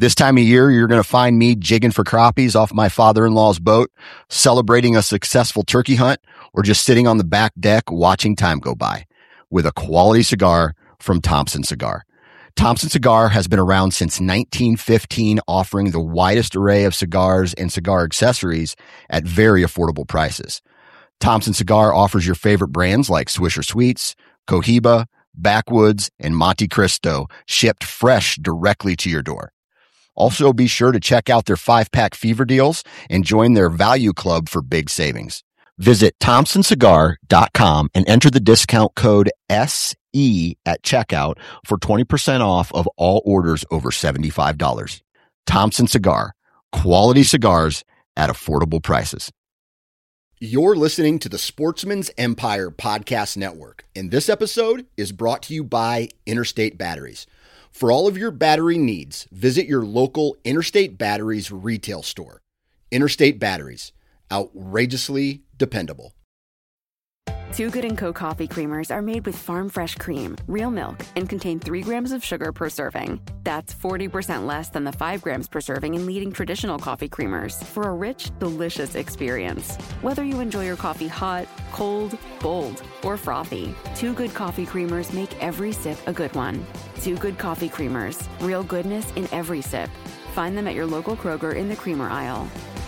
This time of year, you're going to find me jigging for crappies off my father-in-law's boat, celebrating a successful turkey hunt, or just sitting on the back deck watching time go by with a quality cigar from Thompson Cigar. Thompson Cigar has been around since 1915, offering the widest array of cigars and cigar accessories at very affordable prices. Thompson Cigar offers your favorite brands like Swisher Sweets, Cohiba, Backwoods, and Monte Cristo, shipped fresh directly to your door. Also, be sure to check out their 5-pack fever deals and join their value club for big savings. Visit thompsoncigar.com and enter the discount code SE at checkout for 20% off of all orders over $75. Thompson Cigar, quality cigars at affordable prices. You're listening to the Sportsman's Empire Podcast Network, and this episode is brought to you by Interstate Batteries. For all of your battery needs, visit your local Interstate Batteries retail store. Interstate Batteries, outrageously dependable. Too Good & Co. coffee creamers are made with farm fresh cream, real milk, and contain 3 grams of sugar per serving. That's 40% less than the 5 grams per serving in leading traditional coffee creamers for a rich, delicious experience. Whether you enjoy your coffee hot, cold, bold, or frothy, Too Good coffee creamers make every sip a good one. Too Good coffee creamers, real goodness in every sip. Find them at your local Kroger in the creamer aisle.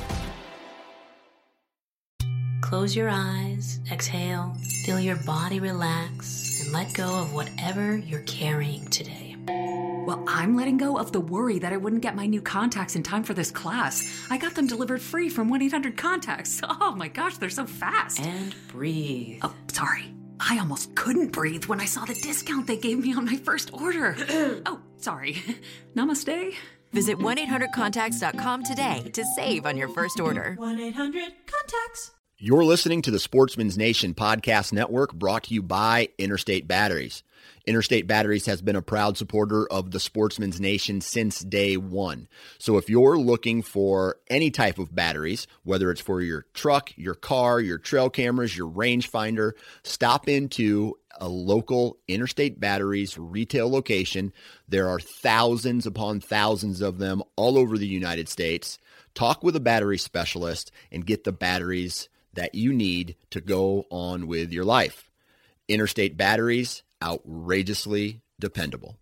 Close your eyes, exhale, feel your body relax, and let go of whatever you're carrying today. Well, I'm letting go of the worry that I wouldn't get my new contacts in time for this class. I got them delivered free from 1-800-CONTACTS. Oh my gosh, they're so fast. And breathe. Oh, sorry. I almost couldn't breathe when I saw the discount they gave me on my first order. Oh, sorry. Namaste. Visit 1-800-CONTACTS.com today to save on your first order. 1-800-CONTACTS. You're listening to the Sportsman's Nation Podcast Network, brought to you by Interstate Batteries. Interstate Batteries has been a proud supporter of the Sportsman's Nation since day one. So if you're looking for any type of batteries, whether it's for your truck, your car, your trail cameras, your rangefinder, stop into a local Interstate Batteries retail location. There are thousands upon thousands of them all over the United States. Talk with a battery specialist and get the batteries that you need to go on with your life. Interstate Batteries, outrageously dependable.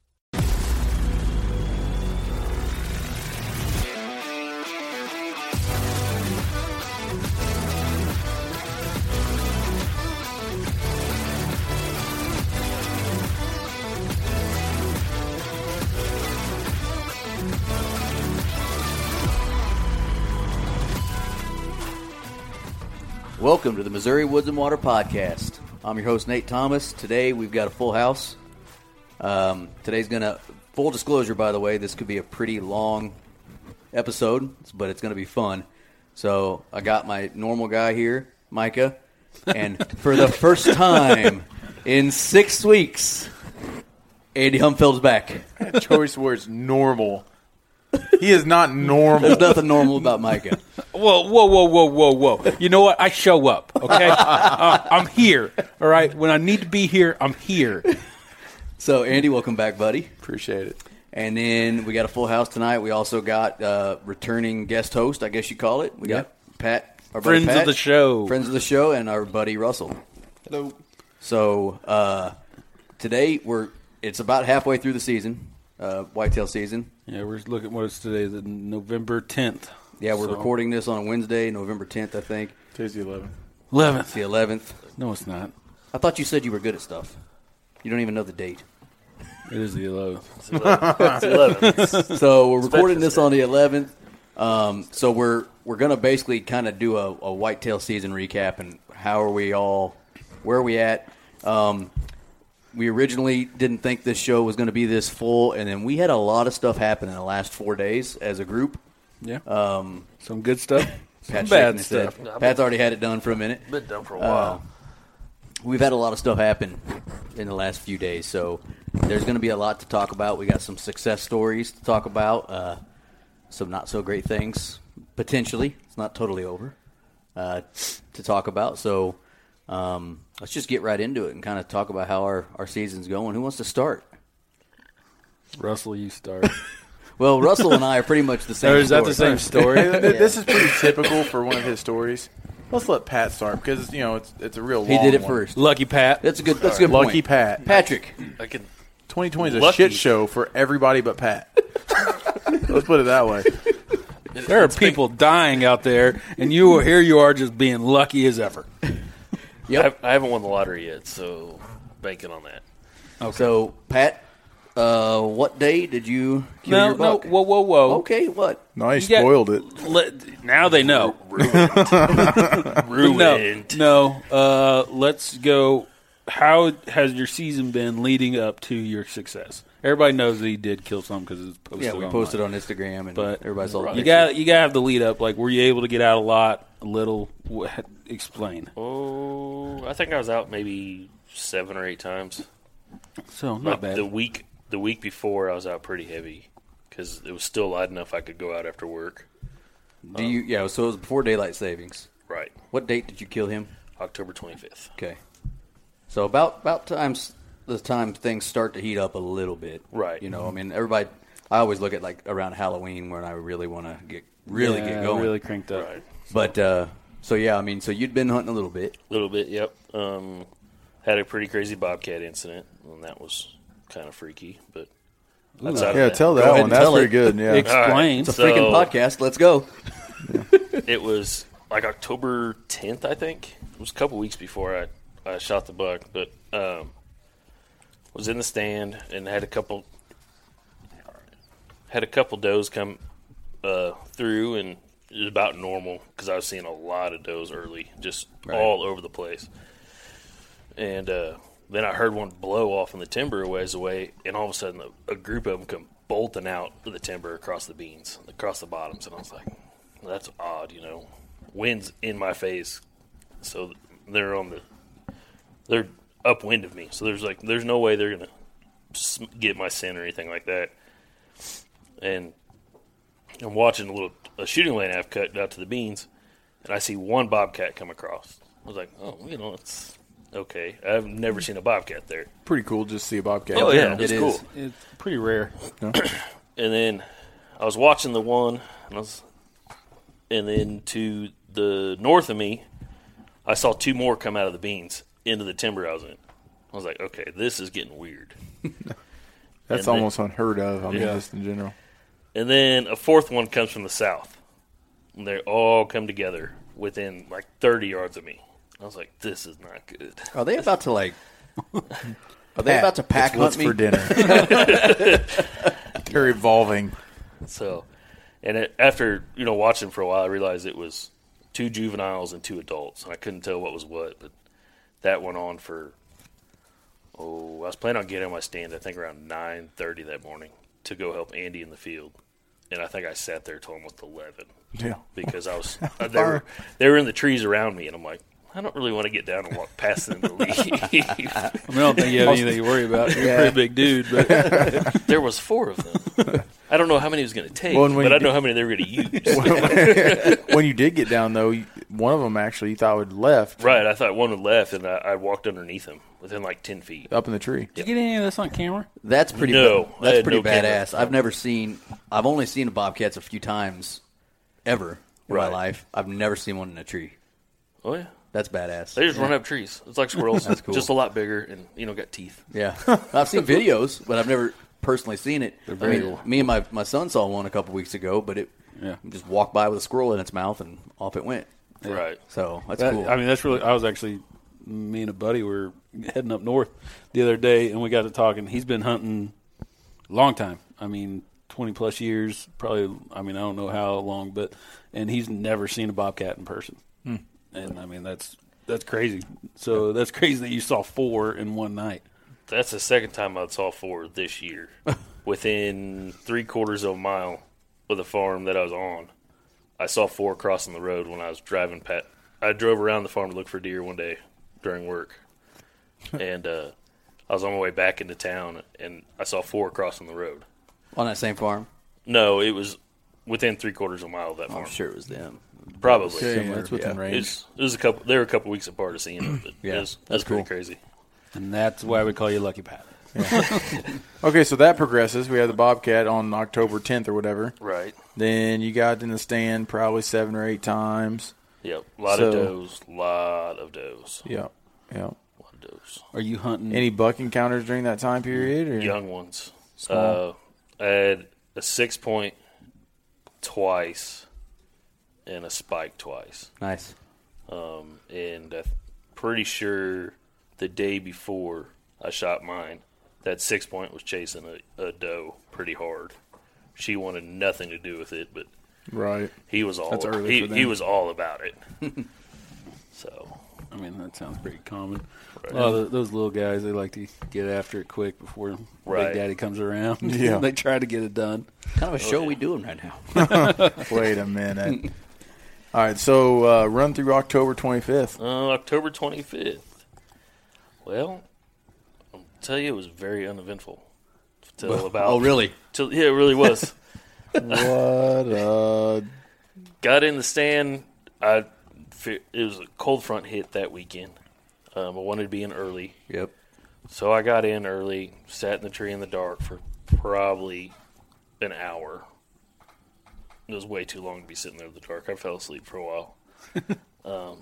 Welcome to the Missouri Woods and Water Podcast. I'm your host, Nate Thomas. Today, we've got a full house. Today's going to, full disclosure, by the way, this could be a pretty long episode, but it's going to be fun. So I got my normal guy here, Micah, and for the first time in 6 weeks, Andy Humfeld's back. Choice words, normal. He is not normal. There's nothing normal about Micah. Whoa. You know what? I show up, okay? I'm here, all right? When I need to be here, I'm here. So, Andy, welcome back, buddy. Appreciate it. And then we got a full house tonight. We also got returning guest host, I guess you call it. We got Pat, our buddy Friends Pat, of the show. Friends of the show, and our buddy Russell. Hello. So, today, it's about halfway through the season, whitetail season. Yeah, we're looking, what is today, the November 10th. Yeah, we're recording this on a Wednesday, November 10th, I think. Today's the 11th. 11th. It's the 11th. No, it's not. I thought you said you were good at stuff. You don't even know the date. It is the 11th. It's the 11th. So we're recording this on the 11th. So we're going to basically kind of do a whitetail season recap and where are we at? We originally didn't think this show was going to be this full, and then we had a lot of stuff happen in the last 4 days as a group. Yeah. Some good stuff. Pat's some bad shaking his stuff. head. Pat's already had it done for a minute. Been done for a while. We've had a lot of stuff happen in the last few days, so there's going to be a lot to talk about. We got some success stories to talk about, some not so great things potentially. It's not totally over to talk about. So let's just get right into it and kind of talk about how our season's going. Who wants to start? Russell, you start. Well, Russell and I are pretty much the same. Or is that the story. same story? This is pretty typical for one of his stories. Let's let Pat start because it's a real. He long did it one. first. Lucky Pat. That's a good. That's a good Lucky point. Pat. Patrick. I can. 2020 is a Lucky. shit show for everybody but Pat. Let's put it that way. There are people dying out there, and here you are just being lucky as ever. Yep. I haven't won the lottery yet, so banking on that. Okay. So, Pat, what day did you kill your buck? Whoa. Okay, what? No, he You got- spoiled it. Now they know. Ruined. No. Let's go. How has your season been leading up to your success? Everybody knows that he did kill something because it's posted. Yeah, we online. posted on Instagram, and But everybody saw the You picture. got to have the lead up. Like, were you able to get out a lot, a little? Explain. Oh, I think I was out maybe 7 or 8 times. So not bad. The week before, I was out pretty heavy because it was still light enough I could go out after work. Do you? Yeah. So it was before daylight savings. Right, What date did you kill him? October 25th. Okay. So about the time things start to heat up a little bit. Right. You know, I mean, everybody. I always look at like around Halloween when I really want to get going. Really cranked up. Right, But so yeah, I mean, so you'd been hunting a little bit. a little bit. Yep. Had a pretty crazy bobcat incident, and that was kind of freaky. But outside of Yeah, that, tell Go that ahead one. and That's tell pretty it. good. Yeah. Explain. It's a So- freaking podcast. Let's go. It was like October 10th, I think. It was a couple weeks before I shot the buck, but was in the stand and had a couple does come through, and it was about normal because I was seeing a lot of does early, just all over the place. And then I heard one blow off in the timber a ways away, and all of a sudden a group of them come bolting out of the timber across the beans, across the bottoms, and I was like, that's odd, Wind's in my face, so they're upwind of me. So there's no way they're gonna get my scent or anything like that. And I'm watching a shooting lane I've cut out to the beans, and I see one bobcat come across. I was like, oh, it's okay. I've never seen a bobcat there. Pretty cool just to see a bobcat. Oh yeah, it it's is. cool. It's pretty rare. And then I was watching the one, and then to the north of me, I saw 2 more come out of the beans into the timber I was in. I was like, okay, this is getting weird. That's And almost unheard of. I mean, Yeah. just in general. And then a 4th one comes from the south. And they all come together within like 30 yards of me. I was like, this is not good. Are they about to like? Are they about to pack What's hunt me? for dinner? They're evolving. So, and after watching for a while, I realized it was 2 juveniles and 2 adults, and I couldn't tell what was what. But that went on for I was planning on getting on my stand, I think around 9:30 that morning to go help Andy in the field, and I think I sat there till almost 11 Yeah. because I was they were in the trees around me, and I'm like, I don't really want to get down and walk past them to leave. I don't think you have anything to worry about. You're a pretty big dude, but There was 4 of them. I don't know how many he was going to take, Well, and when but I you know how many they were going to use. When you did get down, though, one of them actually you thought would left Right, I thought one had left, and I walked underneath him within like 10 feet. up in the tree. did you get any of this on camera? That's pretty. No, I that's had pretty no camera. badass. I've only seen bobcats a few times, ever in my Right. life. I've never seen one in a tree. Oh, yeah. That's badass. They just run up trees. It's like squirrels. That's cool. Just a lot bigger and, got teeth. Yeah, I've seen videos, but I've never personally seen it. Me and my son saw one a couple weeks ago, but it just walked by with a squirrel in its mouth and off it went. Right. So that's That- cool. I mean, that's really. I was actually, me and a buddy were heading up north the other day, and we got to talking. He's been hunting a long time. I mean, 20 plus years, probably. I mean, I don't know how long, and he's never seen a bobcat in person. And I mean, that's crazy. So that's crazy that you saw 4 in one night. That's the second time I saw 4 this year. Within 3/4 of a mile of the farm that I was on, I saw 4 crossing the road when I was driving I drove around the farm to look for deer one day during work. And I was on my way back into town, and I saw 4 crossing the road. On that same farm. No, it was within 3/4 of a mile of that farm. I'm sure it was them. Probably. Okay, that's within yeah. range. It was a couple. They were a couple weeks apart of seeing it, but Yeah, it was that's pretty cool. crazy. And that's why we call you Lucky Pat. Okay, so that progresses. We had the Bobcat on October 10th or whatever. Right. Then you got in the stand probably 7 or 8 times. Yep. A lot of does. Yep. A lot of does. Are you hunting? Any buck encounters during that time period? Or? Young ones. Small? I had a 6-point twice and a spike twice. Nice. And I'm pretty sure the day before I shot mine, that 6-point was chasing a doe pretty hard. She wanted nothing to do with it, but right. he was all That's early for them. he was all about it. So, I mean, that sounds pretty common. Right. Those little guys, they like to get after it quick before Big Daddy comes around. Yeah. They try to get it done. Kind of a show we doing right now. Wait a minute. All right, so run through October 25th. October 25th. Well, I'll tell you, it was very uneventful. Oh, really? Yeah, it really was. What? Got in the stand. It was a cold front hit that weekend. I wanted to be in early. Yep. So I got in early, sat in the tree in the dark for probably an hour. It was way too long to be sitting there in the dark. I fell asleep for a while.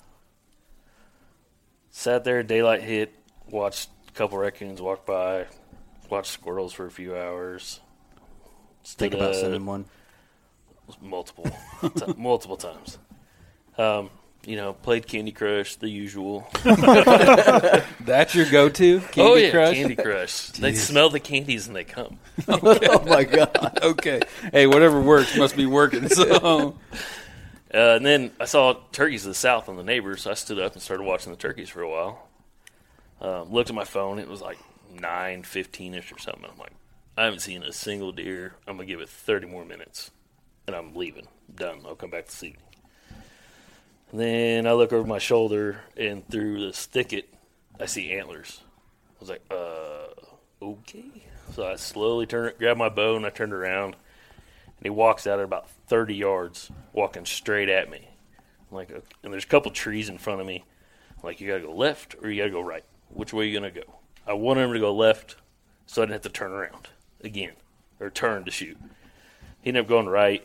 Sat there, daylight hit, watched a couple raccoons walk by, watched squirrels for a few hours. Think about sending one. Multiple times. Played Candy Crush, the usual. That's your go-to? Candy Crush? Candy Crush. They smell the candies and they come. Oh, my God. Okay. Hey, whatever works must be working. So, and then I saw turkeys to the south on the neighbors, so I stood up and started watching the turkeys for a while. Looked at my phone. It was like 9:15-ish or something. I'm like, I haven't seen a single deer. I'm going to give it 30 more minutes, and I'm leaving. Done. I'll come back this evening. And then I look over my shoulder, and through this thicket, I see antlers. I was like, okay. So I slowly grabbed my bow, and I turned around, and he walks out at about 30 yards, walking straight at me. I'm like, okay. And there's a couple trees in front of me. I'm like, you got to go left or you got to go right? Which way are you going to go? I wanted him to go left so I didn't have to turn around again or turn to shoot. He ended up going right.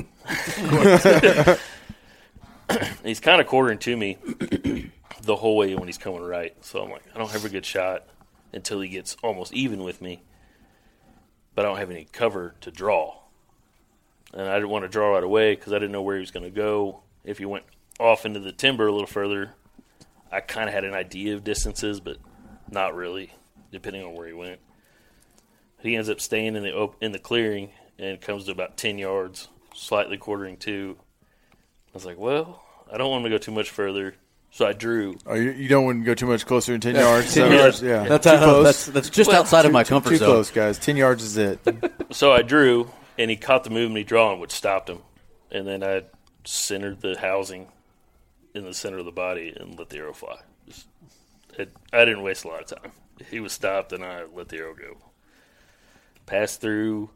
He's kind of quartering to me the whole way when he's coming right. So I'm like, I don't have a good shot until he gets almost even with me. But I don't have any cover to draw. And I didn't want to draw right away because I didn't know where he was going to go. If he went off into the timber a little further, I kind of had an idea of distances, but not really, depending on where he went. He ends up staying in the clearing and comes to about 10 yards, slightly quartering to. I was like, well, I don't want him to go too much further, so I drew. Oh, you don't want to go too much closer than 10 yards? 10 yards. Yeah. That's too close. That's just outside of my comfort too zone. Too close, guys. 10 yards is it. So I drew, and he caught the movement he drawing, which stopped him. And then I centered the housing in the center of the body and let the arrow fly. I didn't waste a lot of time. He was stopped, and I let the arrow go. Passed through,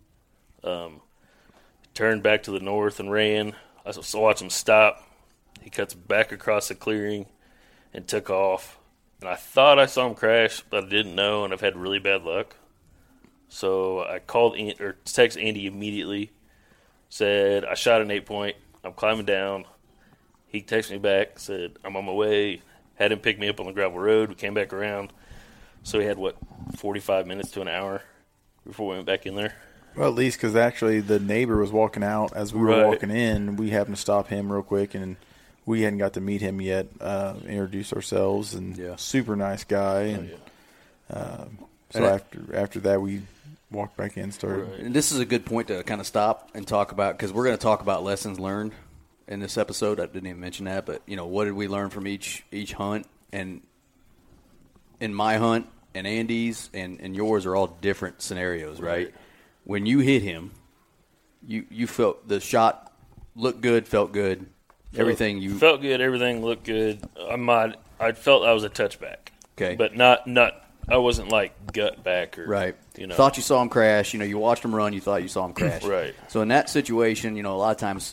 turned back to the north and ran. I watched him stop. He cuts back across the clearing and took off. And I thought I saw him crash, but I didn't know, and I've had really bad luck. So I called or texted Andy immediately, said, I shot an 8-point. I'm climbing down. He texted me back, said, I'm on my way. Had him pick me up on the gravel road. We came back around. So we had, 45 minutes to an hour before we went back in there? Well, at least because actually the neighbor was walking out as we were walking in. We happened to stop him real quick, and we hadn't got to meet him yet, introduce ourselves, and super nice guy. And so after that, we walked back in and started. Right. And this is a good point to kind of stop and talk about, because we're going to talk about lessons learned in this episode. I didn't even mention that, but, what did we learn from each hunt? And in my hunt and Andy's and yours are all different scenarios, right? When you hit him, you felt the shot looked good, felt good, everything you felt good, everything looked good. I felt I was a touchback, okay, but not. I wasn't like gut back or right. Thought you saw him crash. You watched him run. You thought you saw him crash. Right. So in that situation, a lot of times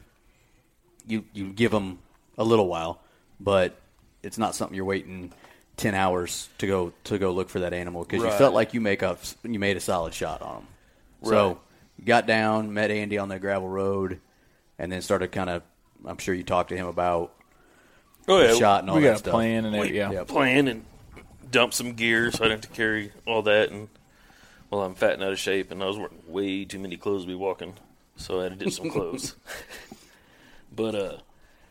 you give them a little while, but it's not something you're waiting 10 hours to go look for that animal because you felt like you made a solid shot on him. Right. So you got down, met Andy on the gravel road, and then started kind of. I'm sure you talked to him about the shot and all that stuff. We got a plan and plan and dump some gear so I didn't have to carry all that. And I'm fat and out of shape, and I was wearing way too many clothes to be walking, so I had to dip some clothes. But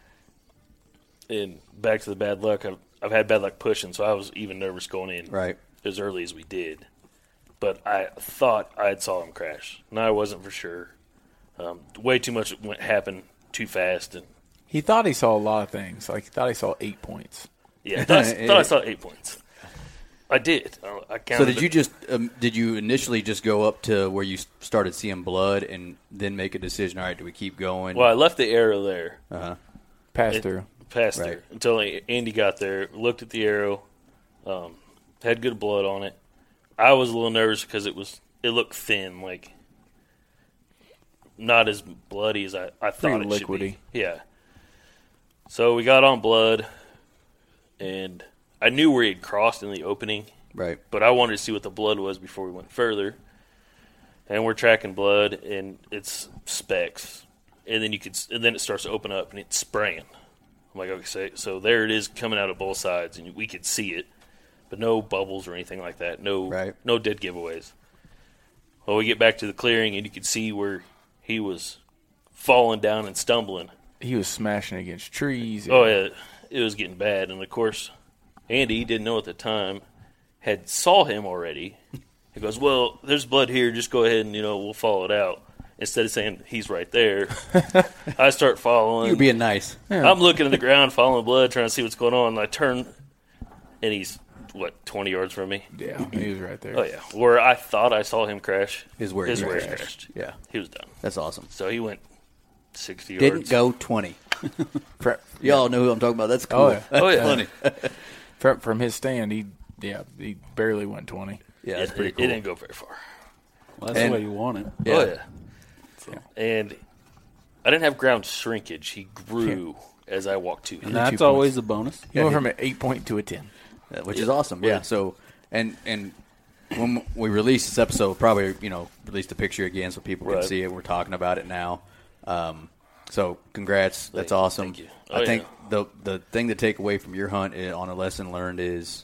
and back to the bad luck. I've had bad luck pushing, so I was even nervous going in as early as we did. But I thought I had saw him crash. No, I wasn't for sure. Way too much happened too fast. And he thought he saw a lot of things. Like, he thought he saw 8 points. Yeah, I thought I saw 8 points. I did. I counted. So did you just did you initially just go up to where you started seeing blood and then make a decision? All right, do we keep going? Well, I left the arrow there. Passed through until Andy got there, looked at the arrow, had good blood on it. I was a little nervous because it looked thin, like not as bloody as I thought it should be. Yeah. So we got on blood, and I knew where he had crossed in the opening. Right. But I wanted to see what the blood was before we went further. And we're tracking blood, and it's specks. And then it starts to open up, and it's spraying. I'm like, okay, so there it is coming out of both sides, and we could see it, but no bubbles or anything like that. No dead giveaways. Well, we get back to the clearing, and you could see where he was falling down and stumbling. He was smashing against trees. Oh, yeah. It was getting bad. And, of course, Andy didn't know at the time, had saw him already. He goes, well, there's blood here. Just go ahead and, we'll follow it out. Instead of saying he's right there, I start following. You're being nice. Yeah. I'm looking at the ground, following blood, trying to see what's going on. And I turn, and he's, 20 yards from me? Yeah, he was right there. Oh, yeah. Where I thought I saw him crash is where he crashed. Yeah. He was done. That's awesome. So he went 60 yards. Didn't go 20. Y'all know who I'm talking about. That's cool. Oh, yeah. That's funny. From his stand, he barely went 20. Yeah, that's pretty cool. It didn't go very far. Well, that's the way you want it. Yeah. Oh, yeah. And I didn't have ground shrinkage. He grew as I walked to him. And that's always a bonus. He went from an 8 point to a 10. Which is awesome. Yeah. So, and when we release this episode, we'll probably, release the picture again so people can see it. We're talking about it now. So congrats. That's awesome. Thank you. I think the thing to take away from your hunt on a lesson learned is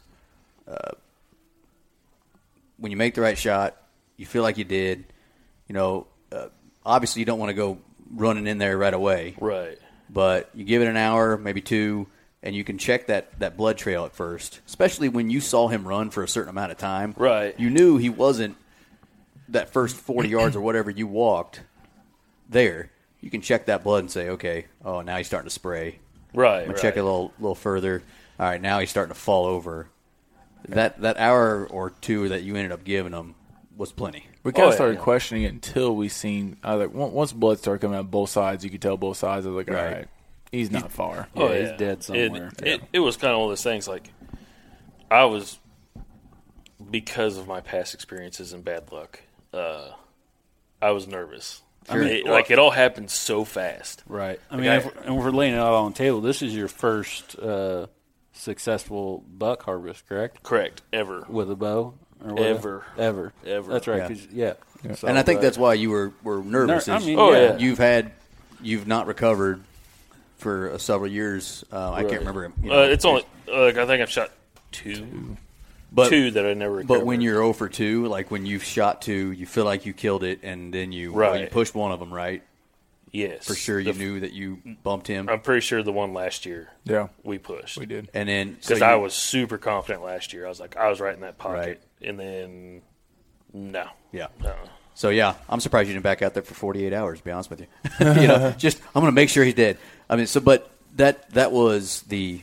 when you make the right shot, you feel like you did, obviously you don't want to go running in there right away. Right. But you give it an hour, maybe two, and you can check that blood trail at first, especially when you saw him run for a certain amount of time. Right. You knew he wasn't that first 40 yards or whatever you walked there. You can check that blood and say, okay, now he's starting to spray. Right. I'm going to check it a little further. All right, now he's starting to fall over. That hour or two that you ended up giving him was plenty. We kind of started questioning it until we seen once blood started coming out both sides, you could tell both sides. I was like, all right, he's not far. He's dead somewhere. It was kind of one of those things like I was, because of my past experiences and bad luck, I was nervous. Sure. I mean, it all happened so fast. Right. I mean, if we're laying it out on the table, this is your first successful buck harvest, correct? Correct. Ever. With a bow? Ever. That's right. Yeah. So, and I think that's why you were nervous. You've not recovered for several years. I can't remember. It's only I think I've shot two that I never recovered. But when you're 0 for 2, like when you've shot 2, you feel like you killed it, and then you pushed one of them, right? Yes. For sure you knew that you bumped him. I'm pretty sure the one last year we pushed. We did. And then because I was super confident last year. I was like, I was right in that pocket. Right. And then, no. Yeah. So, I'm surprised you didn't back out there for 48 hours, to be honest with you. I'm going to make sure he's dead. I mean, but that was the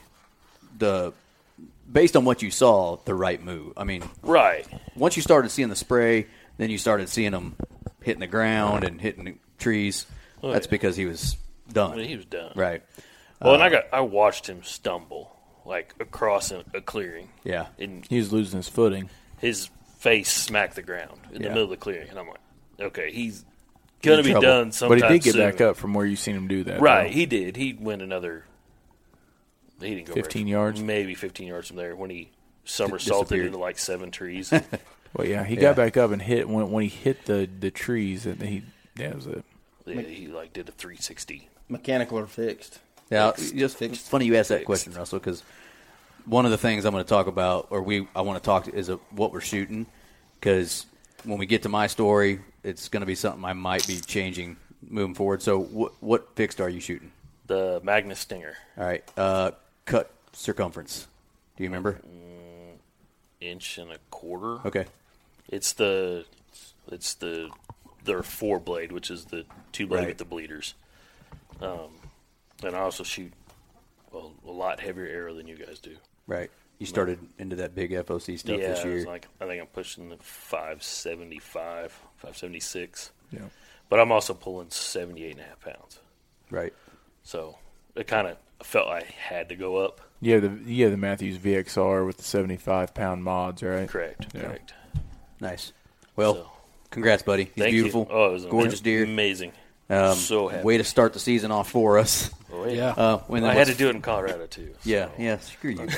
based on what you saw, the right move. I mean, right. Once you started seeing the spray, then you started seeing him hitting the ground and hitting the trees. That's because he was done. I mean, he was done. Right. Well, and I watched him stumble, like, across a clearing. Yeah. And he was losing his footing. His face smacked the ground in the middle of the clearing. And I'm like, okay, he's going to be done sometime soon. But he did get back up from where you seen him do that. Right, though. he did. He went another – he didn't go 15 yards? Maybe 15 yards from there when he somersaulted into like 7 trees. Well, yeah, he got back up and hit when he hit the trees, and he was it. Yeah, he like did a 360. Mechanical or fixed? Yeah, it's funny you asked that question, Russell, because one of the things I'm going to talk about, I want to talk is what we're shooting, because when we get to my story, it's going to be something I might be changing moving forward. So what fixed are you shooting? The Magnus Stinger. All right. Cut circumference. Do you remember? 1.25 inches. Okay. It's the their 4-blade, which is the 2-blade with the bleeders. And I also shoot a lot heavier arrow than you guys do. Right. You started into that big FOC stuff this year. I think I'm pushing the 575, 576. Yeah. But I'm also pulling 78.5 pounds. Right. So it kind of felt I had to go up. Yeah, the Matthews VXR with the 75-pound mods, right? Correct. Nice. Well, congrats, buddy. He's thank beautiful. You. Oh, it was gorgeous deer. Amazing. So happy. Way to start the season off for us. Oh, yeah. I had to do it in Colorado, too. So. Yeah. Screw you, man.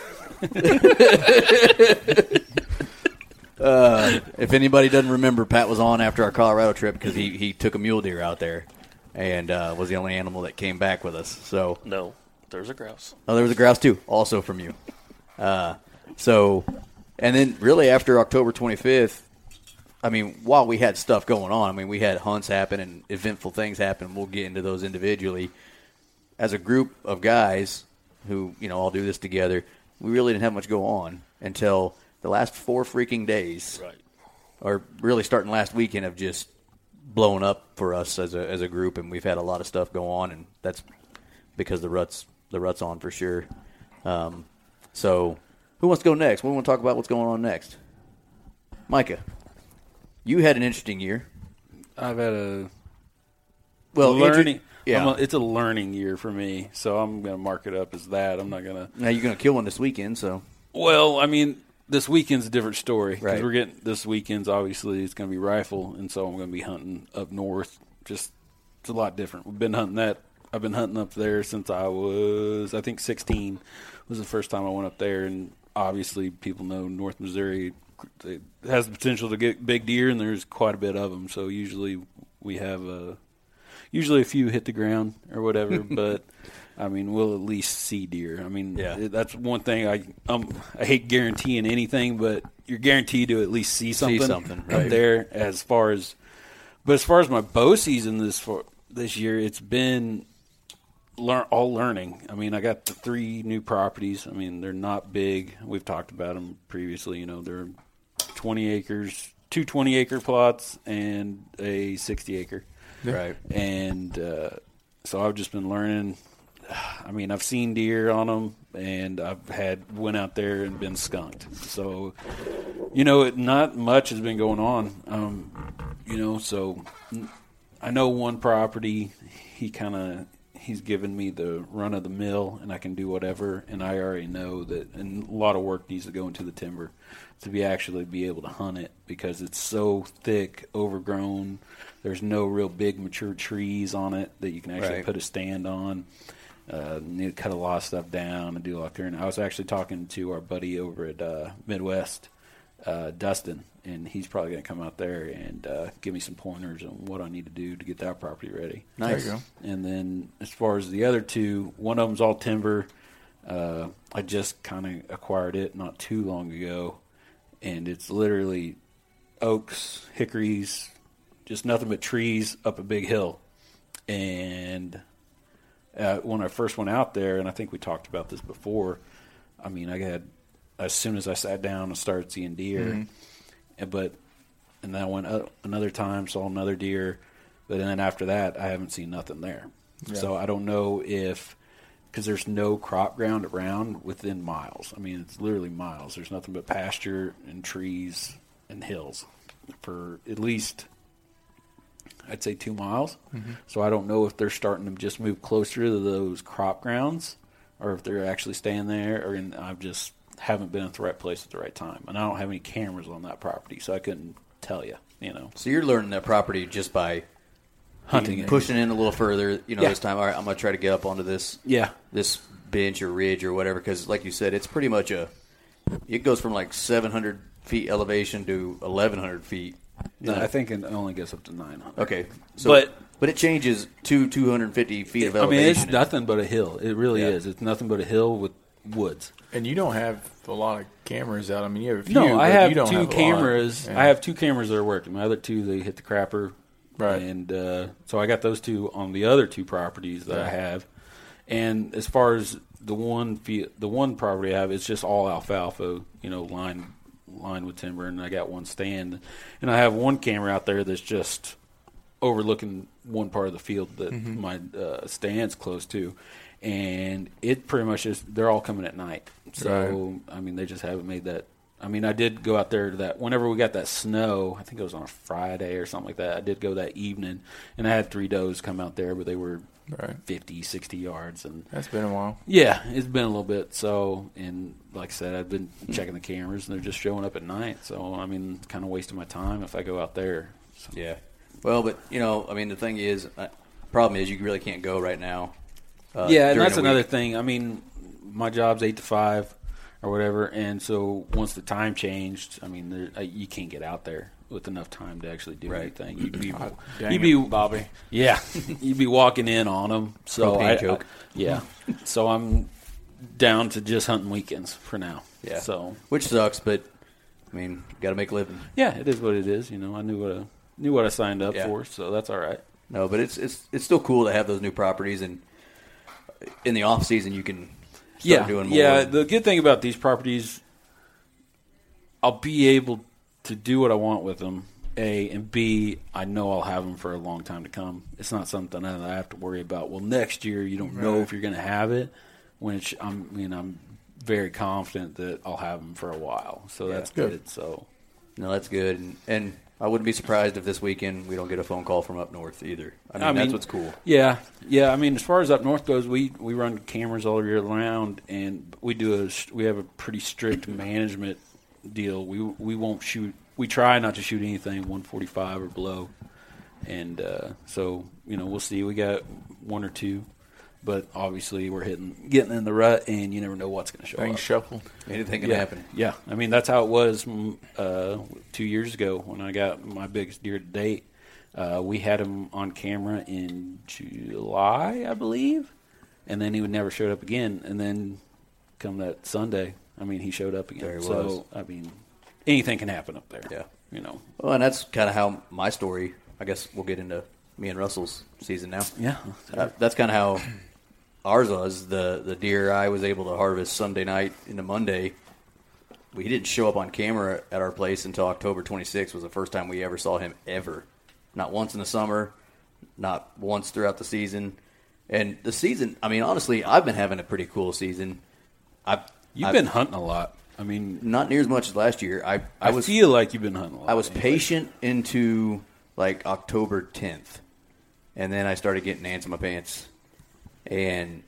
If anybody doesn't remember, Pat was on after our Colorado trip because he took a mule deer out there and was the only animal that came back with us. So no, there's a grouse. Oh, there was a grouse too, also from you. And then really after October 25th, I mean, while we had stuff going on, I mean, we had hunts happen and eventful things happen. We'll get into those individually. As a group of guys who, all do this together, we really didn't have much go on until the last 4 freaking days. Right. Or really starting last weekend have just blown up for us as a group, and we've had a lot of stuff go on, and that's because the rut's on for sure. So who wants to go next? We want to talk about what's going on next. Micah, you had an interesting year. I've had a learning. It's a learning year for me, so I'm going to mark it up as that. I'm not going to. Now you're going to kill one this weekend, so. Well, I mean, this weekend's a different story because right. we're getting this weekend's obviously it's going to be rifle, and so I'm going to be hunting up north. Just it's a lot different. We've been hunting that. I've been hunting up there since I was, I think, 16 was the first time I went up there, and obviously people know North Missouri it has the potential to get big deer, and there's quite a bit of them. So usually we have usually a few hit the ground or whatever, but I mean we'll at least see deer. I mean that's one thing I hate guaranteeing anything, but you're guaranteed to at least see something right. up there. As far as my bow season this year, it's been all learning. I mean, I got the 3 new properties. I mean, they're not big. We've talked about them previously. They're 20 acres, 2 20-acre plots, and a 60-acre. Right. And so I've just been learning. I mean, I've seen deer on them, and I've went out there and been skunked. So, not much has been going on. So I know one property, he's given me the run of the mill, and I can do whatever. And I already know that, and a lot of work needs to go into the timber to actually be able to hunt it because it's so thick, overgrown. There's no real big mature trees on it that you can actually put a stand on. Need to cut a lot of stuff down and do a lot there. And I was actually talking to our buddy over at Midwest, Dustin, and he's probably going to come out there and give me some pointers on what I need to do to get that property ready. Nice. There you go. And then as far as the other 2, one of them's all timber. I just kind of acquired it not too long ago, and it's literally oaks, hickories, just nothing but trees up a big hill. And when I first went out there, and I think we talked about this before, I mean, as soon as I sat down and started seeing deer, and then I went another time, saw another deer, but then after that, I haven't seen nothing there. Yeah. So I don't know because there's no crop ground around within miles. I mean, it's literally miles. There's nothing but pasture and trees and hills for at least, I'd say 2 miles. Mm-hmm. So I don't know if they're starting to just move closer to those crop grounds or if they're actually staying there, and I've just haven't been at the right place at the right time. And I don't have any cameras on that property, so I couldn't tell you, So you're learning that property just by hunting it. Pushing in a little further, this time, all right, I'm going to try to get up onto this bench or ridge or whatever, because like you said, it's pretty much it goes from like 700 feet elevation to 1,100 feet. No, I think it only gets up to 900. Okay, so but it changes to 250 feet of elevation. I mean, it's nothing but a hill. It really is. It's nothing but a hill with woods. And you don't have a lot of cameras out. I mean, you have a few. No, I have you don't two have cameras. Yeah. I have two cameras that are working. My other two, they hit the crapper. Right. And so I got those two on the other two properties that I have. And as far as the one property I have, it's just all alfalfa, lined with timber, and I got one stand. And I have one camera out there that's just overlooking one part of the field that my stand's close to. And it pretty much is, they're all coming at night. So, I mean, they just haven't made that. I mean, I did go out there to that, whenever we got that snow, I think it was on a Friday or something like that, I did go that evening, and I had 3 does come out there, but they were 50, 60 yards. And that's been a while. Yeah, it's been a little bit. So, and like I said, I've been checking the cameras, and they're just showing up at night. So, I mean, kind of wasting my time if I go out there. So. Yeah. Well, but, I mean, the thing is, problem is you really can't go right now. Yeah, and that's another thing. I mean, my job's 8 to 5 or whatever, and so once the time changed, I mean, you can't get out there with enough time to actually do anything. You'd be Bobby. Yeah, you'd be walking in on them. So so I'm down to just hunting weekends for now. Yeah. So which sucks, but I mean, got to make a living. Yeah, it is what it is. I knew what I signed up for, so that's all right. No, but it's still cool to have those new properties, and in the off season you can start doing more. Yeah, the good thing about these properties, I'll be able to do what I want with them, A, and B, I know I'll have them for a long time to come. It's not something that I have to worry about. Well, next year you don't know if you're going to have it, which I'm very confident that I'll have them for a while. So that's good. So, no, that's good, and I wouldn't be surprised if this weekend we don't get a phone call from up north either. I mean that's what's cool. Yeah. I mean, as far as up north goes, we run cameras all year round, and we have a pretty strict management deal. We won't shoot. We try not to shoot anything 145 or below, and so we'll see. We got 1 or 2. But obviously, we're getting in the rut, and you never know what's going to show up. Shuffle. Anything can happen. Yeah, I mean that's how it was 2 years ago when I got my biggest deer to date. We had him on camera in July, I believe, and then he would never showed up again. And then come that Sunday, I mean, he showed up again. There he was. So I mean, anything can happen up there. Yeah, Well, and that's kind of how my story. I guess we'll get into me and Russell's season now. Yeah, that's kind of how ours was. The deer I was able to harvest Sunday night into Monday, he didn't show up on camera at our place until October 26th was the first time we ever saw him ever. Not once in the summer, not once throughout the season. And the season, I mean, honestly, I've been having a pretty cool season. You've been hunting a lot. I mean, not near as much as last year. I feel like you've been hunting a lot. I was patient into like October 10th, and then I started getting ants in my pants. And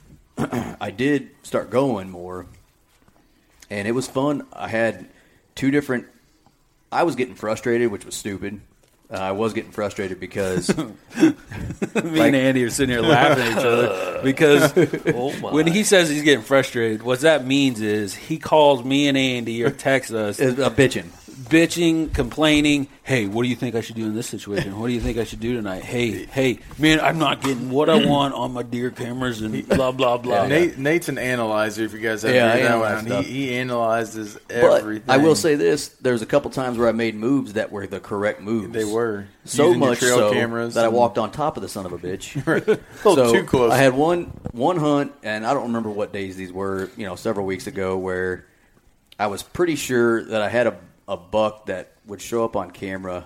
I did start going more, and it was fun. I had 2 different – I was getting frustrated, which was stupid. I was getting frustrated because me and Andy are sitting here laughing at each other because when he says he's getting frustrated, what that means is he calls me and Andy or texts us bitching, complaining. Hey, what do you think I should do in this situation? What do you think I should do tonight? Hey, man, I'm not getting what I want on my deer cameras and blah, blah, blah. Nate's an analyzer, if you guys have that one. He analyzes everything. But I will say this. There's a couple times where I made moves that were the correct moves. They were. So using much your trail so cameras that I walked on top of the son of a bitch. So too close. I had one hunt, and I don't remember what days these were, several weeks ago, where I was pretty sure that I had a buck that would show up on camera,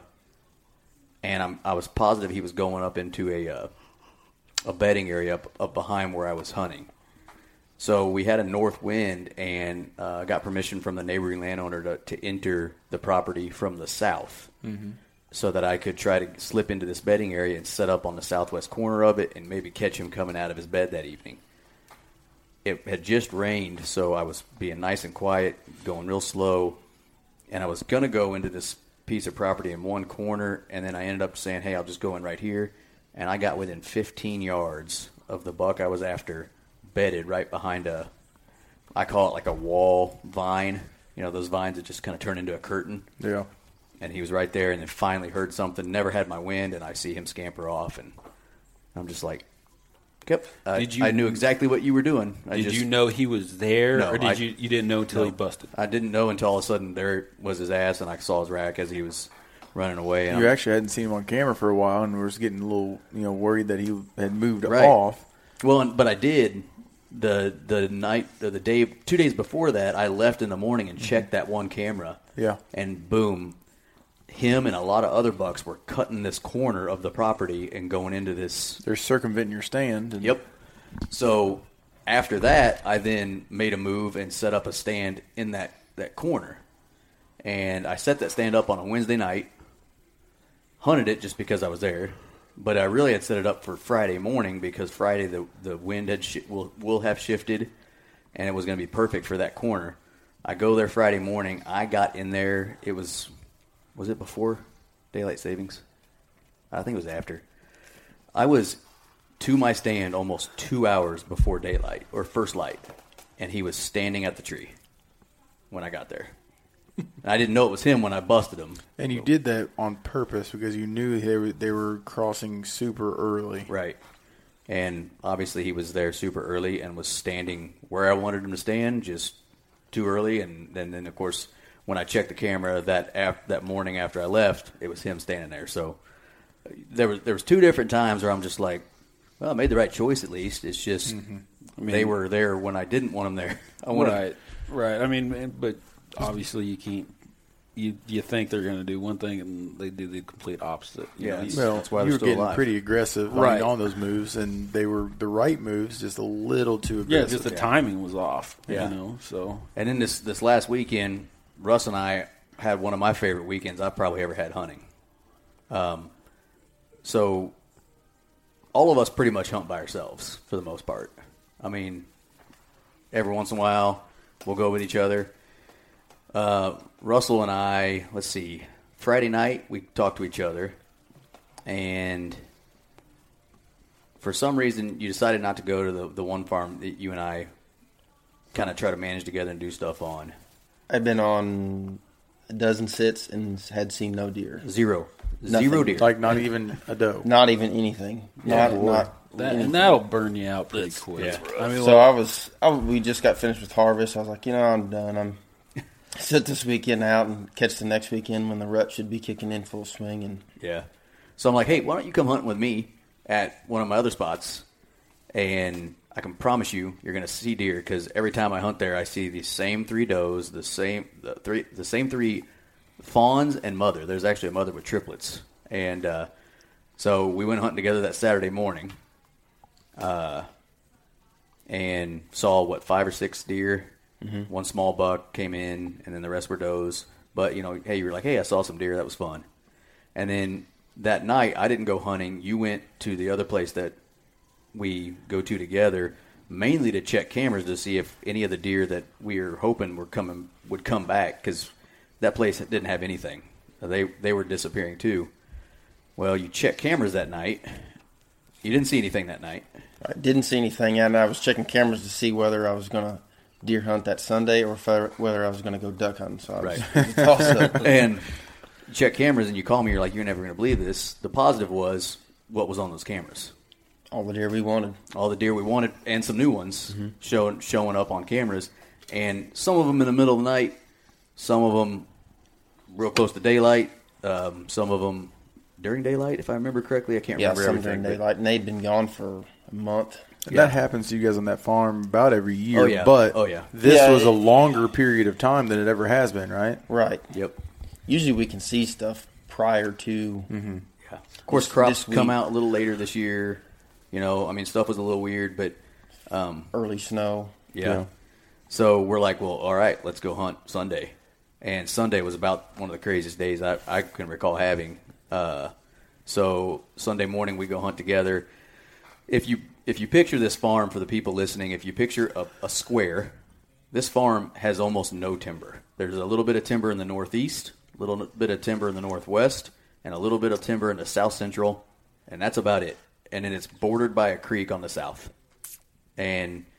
and I was positive he was going up into a bedding area up behind where I was hunting. So we had a north wind, and got permission from the neighboring landowner to enter the property from the south, so that I could try to slip into this bedding area and set up on the southwest corner of it and maybe catch him coming out of his bed that evening. It had just rained, so I was being nice and quiet, going real slow. And I was going to go into this piece of property in one corner, and then I ended up saying, hey, I'll just go in right here. And I got within 15 yards of the buck I was after, bedded right behind I call it like a wall vine. You know, those vines that just kind of turn into a curtain. Yeah. And he was right there, and then finally heard something. Never had my wind, and I see him scamper off, and I'm just like, "Yep." I knew exactly what you were doing. Did you know he was there, No, or you didn't know until he busted? I didn't know until all of a sudden there was his ass, and I saw his rack as he was running away. And You actually hadn't seen him on camera for a while, and we were just getting a little, worried that he had moved off. Well, but I did. The day, 2 days before that, I left in the morning and checked that one camera. Yeah. And boom, him and a lot of other bucks were cutting this corner of the property and going into this. They're circumventing your stand. Yep. So after that, I then made a move and set up a stand in that corner. And I set that stand up on a Wednesday night, hunted it just because I was there. But I really had set it up for Friday morning because Friday the wind will have shifted, and it was going to be perfect for that corner. I go there Friday morning. I got in there. It was it before daylight savings? I think it was after. I was to my stand almost 2 hours before daylight or first light, and he was standing at the tree when I got there. I didn't know it was him when I busted him. And you did that on purpose because you knew they were crossing super early. Right. And obviously he was there super early and was standing where I wanted him to stand, just too early. And then of course, when I checked the camera that morning after I left, it was him standing there. So there was two different times where I'm just like, well, I made the right choice at least. It's just they were there when I didn't want them there. Right. I mean, but obviously you can't. You think they're going to do one thing and they do the complete opposite. That's why you were getting alive. pretty aggressive on those moves, and they were the right moves, just a little too aggressive. Yeah, just the timing was off. Yeah. So. And then this last weekend, Russ and I had one of my favorite weekends I've probably ever had hunting. So all of us pretty much hunt by ourselves for the most part. I mean, every once in a while we'll go with each other. Russell and I, let's see, Friday night we talked to each other, and for some reason you decided not to go to the one farm that you and I kind of try to manage together and do stuff on. I've been on a dozen sits and had seen no deer. Zero Nothing. deer. Like not even a doe. Not even anything. And that'll burn you out pretty quick. Yeah. I mean, so we just got finished with harvest. I was like, I'm done. I'm sit this weekend out and catch the next weekend when the rut should be kicking in full swing. And yeah. So I'm like, hey, why don't you come hunting with me at one of my other spots, and I can promise you're going to see deer because every time I hunt there, I see the same three does, the same three fawns and mother. There's actually a mother with triplets, and so we went hunting together that Saturday morning, and saw 5 or 6 deer. Mm-hmm. One small buck came in, and then the rest were does. But, you were like, hey, I saw some deer. That was fun. And then that night, I didn't go hunting. You went to the other place that we go to together, mainly to check cameras to see if any of the deer that we were hoping would come back, because that place didn't have anything. They were disappearing too. Well, you checked cameras that night. You didn't see anything that night. I didn't see anything, and I was checking cameras to see whether I was going to deer hunt that Sunday or whether I was going to go duck hunting. So I was toss-up. And check cameras, and you call me. You're like, you're never going to believe this. The positive was what was on those cameras. All the deer we wanted. All the deer we wanted, and some new ones showing up on cameras. And some of them in the middle of the night, some of them real close to daylight, some of them during daylight, if I remember correctly. I can't remember everything. Yeah, some during daylight, and they'd been gone for a month. And that happens to you guys on that farm about every year. Oh, yeah. But this was a longer period of time than it ever has been, right? Right. Yep. Usually we can see stuff prior to. Mm-hmm. Yeah. Of course, crops come out a little later this year. Stuff was a little weird, but early snow. Yeah. So we're like, well, all right, let's go hunt Sunday. And Sunday was about one of the craziest days I can recall having. So Sunday morning we go hunt together. If you picture this farm, for the people listening, if you picture a square, this farm has almost no timber. There's a little bit of timber in the northeast, a little bit of timber in the northwest, and a little bit of timber in the south central, and that's about it. And then it's bordered by a creek on the south. And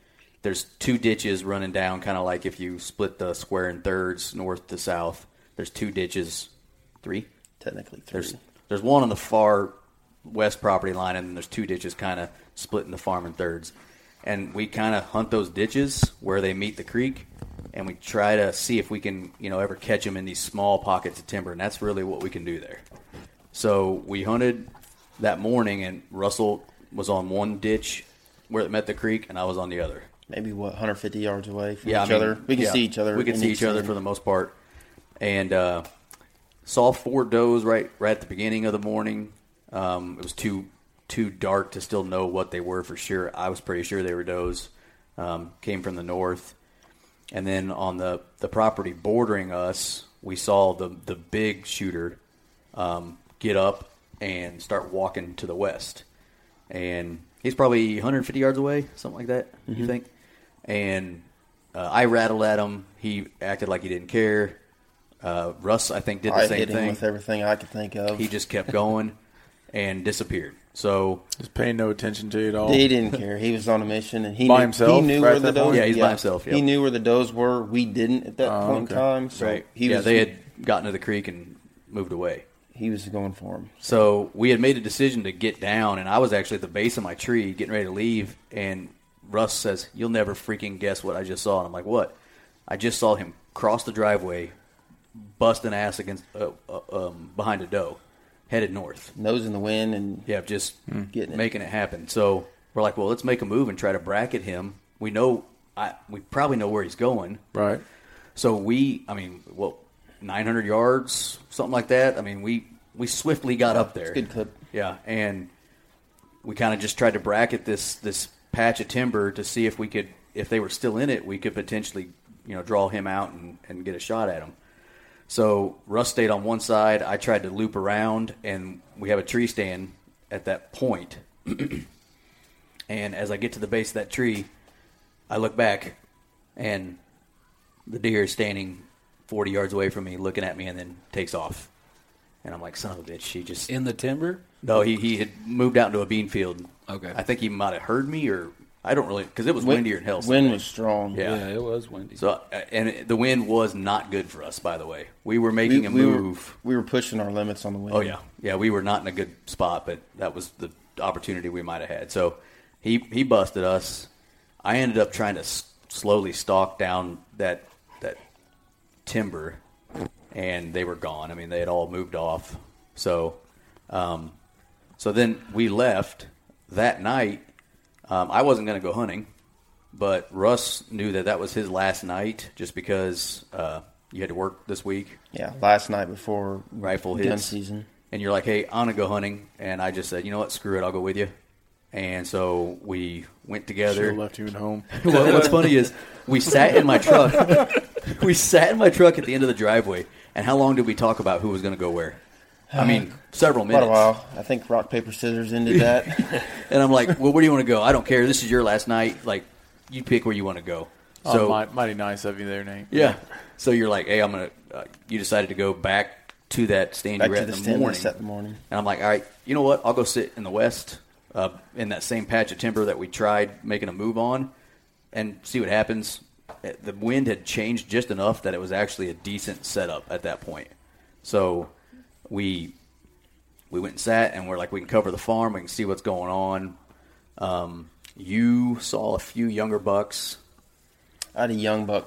there's 2 ditches running down, kind of like if you split the square in thirds, north to south. There's 2 ditches, 3? Technically 3. There's one on the far west property line, and then there's 2 ditches kind of splitting the farm in thirds. And we kind of hunt those ditches where they meet the creek, and we try to see if we can, ever catch them in these small pockets of timber, and that's really what we can do there. So we hunted that morning, and Russell was on one ditch where it met the creek, and I was on the other. Maybe, 150 yards away from each other? We can see each other. We can see each other for the most part. And saw 4 does right at the beginning of the morning. It was too dark to still know what they were for sure. I was pretty sure they were does. Came from the north. And then on the property bordering us, we saw the big shooter get up and start walking to the west. And he's probably 150 yards away, something like that, you think? And I rattled at him. He acted like he didn't care. Russ, I think, did the same thing. I hit him with everything I could think of. He just kept going and disappeared. So just paying no attention to it at all. He didn't care. He was on a mission, and he by knew, himself. He knew where the does. Yeah, he's by himself. Yep. He knew where the does were. We didn't at that point in time. So right. They had gotten to the creek and moved away. He was going for him. So we had made a decision to get down, and I was actually at the base of my tree getting ready to leave, and Russ says, "You'll never freaking guess what I just saw." And I'm like, "What?" I just saw him cross the driveway, busting ass against behind a doe, headed north. Nose in the wind and just getting making it happen. So we're like, well, let's make a move and try to bracket him. We probably know where he's going. Right. So 900 yards, something like that. I mean, we swiftly got up there. It's a good clip. Yeah, and we kind of just tried to bracket this patch of timber to see if we could, if they were still in it, we could potentially, draw him out and get a shot at him. So Russ stayed on one side. I tried to loop around, and we have a tree stand at that point. And as I get to the base of that tree, I look back, and the deer is standing 40 yards away from me, looking at me, and then takes off. And I'm like, son of a bitch. He just in the timber? No, he had moved out into a bean field. Okay. I think he might have heard me, or I don't really, because it was windier than hell. Wind was strong. Yeah, it was windy. So, and the wind was not good for us, by the way. We were making a move. We were pushing our limits on the wind. Oh, yeah. Yeah, we were not in a good spot, but that was the opportunity we might have had. So he busted us. I ended up trying to slowly stalk down that timber, and they were gone. I mean, they had all moved off. So then we left that night. I wasn't going to go hunting, but Russ knew that was his last night just because you had to work this week. Yeah, last night before rifle gun hits. season. And you're like, hey, I'm going to go hunting. And I just said, you know what, screw it, I'll go with you. And so we went together. Should have left you at home. Well, what's funny is we sat in my truck. We sat in my truck at the end of the driveway. And how long did we talk about who was going to go where? I mean, several minutes. Quite a while. I think rock, paper, scissors ended that. And I'm like, well, where do you want to go? I don't care. This is your last night. Like, you pick where you want to go. So mighty nice of you there, Nate. Yeah. So you're like, hey, I'm going to you decided to go back to that stand you were at in the morning. And I'm like, all right, you know what? I'll go sit in the west in that same patch of timber that we tried making a move on and see what happens. The wind had changed just enough that it was actually a decent setup at that point. So we went and sat, and we're like, we can cover the farm. We can see what's going on. You saw a few younger bucks. I had a young buck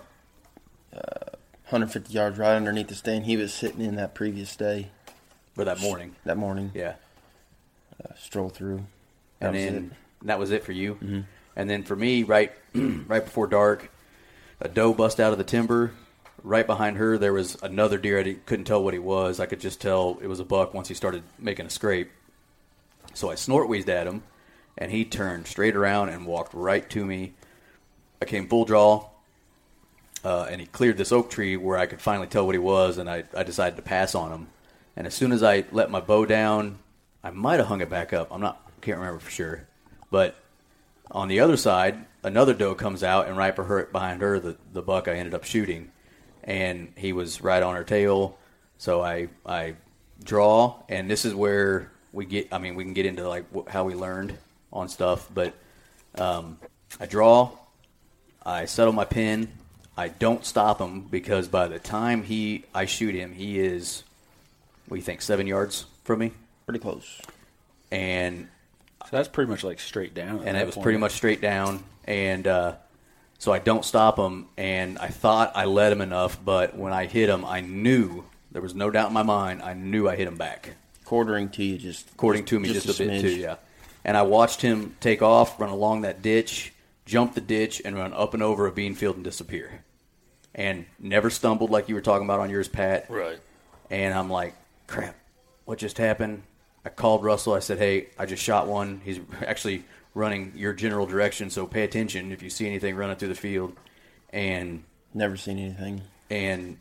150 yards right underneath the stand. He was sitting in that previous day. Or that morning. That morning. Yeah. Stroll through. That was it for you. Mm-hmm. And then for me, right before dark, a doe bust out of the timber. Right behind her, there was another deer. I couldn't tell what he was. I could just tell it was a buck once he started making a scrape. So I snort-wheezed at him, and he turned straight around and walked right to me. I came full draw, and he cleared this oak tree where I could finally tell what he was, and I decided to pass on him. And as soon as I let my bow down, I might have hung it back up. Can't remember for sure. But on the other side, another doe comes out, and right behind her, the buck I ended up shooting. And he was right on her tail. So I draw, and this is where we can get into like how we learned on stuff. But I draw, I settle my pin. I don't stop him because by the time I shoot him, he is, what do you think, 7 yards from me? Pretty close. And so that's pretty much like straight down. And it was pretty much straight down. And so I don't stop him, and I thought I let him enough, but when I hit him, I knew, there was no doubt in my mind, I knew I hit him back. Quartering to you just a bit too, yeah. And I watched him take off, run along that ditch, jump the ditch, and run up and over a bean field and disappear. And never stumbled like you were talking about on yours, Pat. Right. And I'm like, crap, what just happened? I called Russell. I said, hey, I just shot one. He's actually running your general direction, so pay attention if you see anything running through the field. And never seen anything. And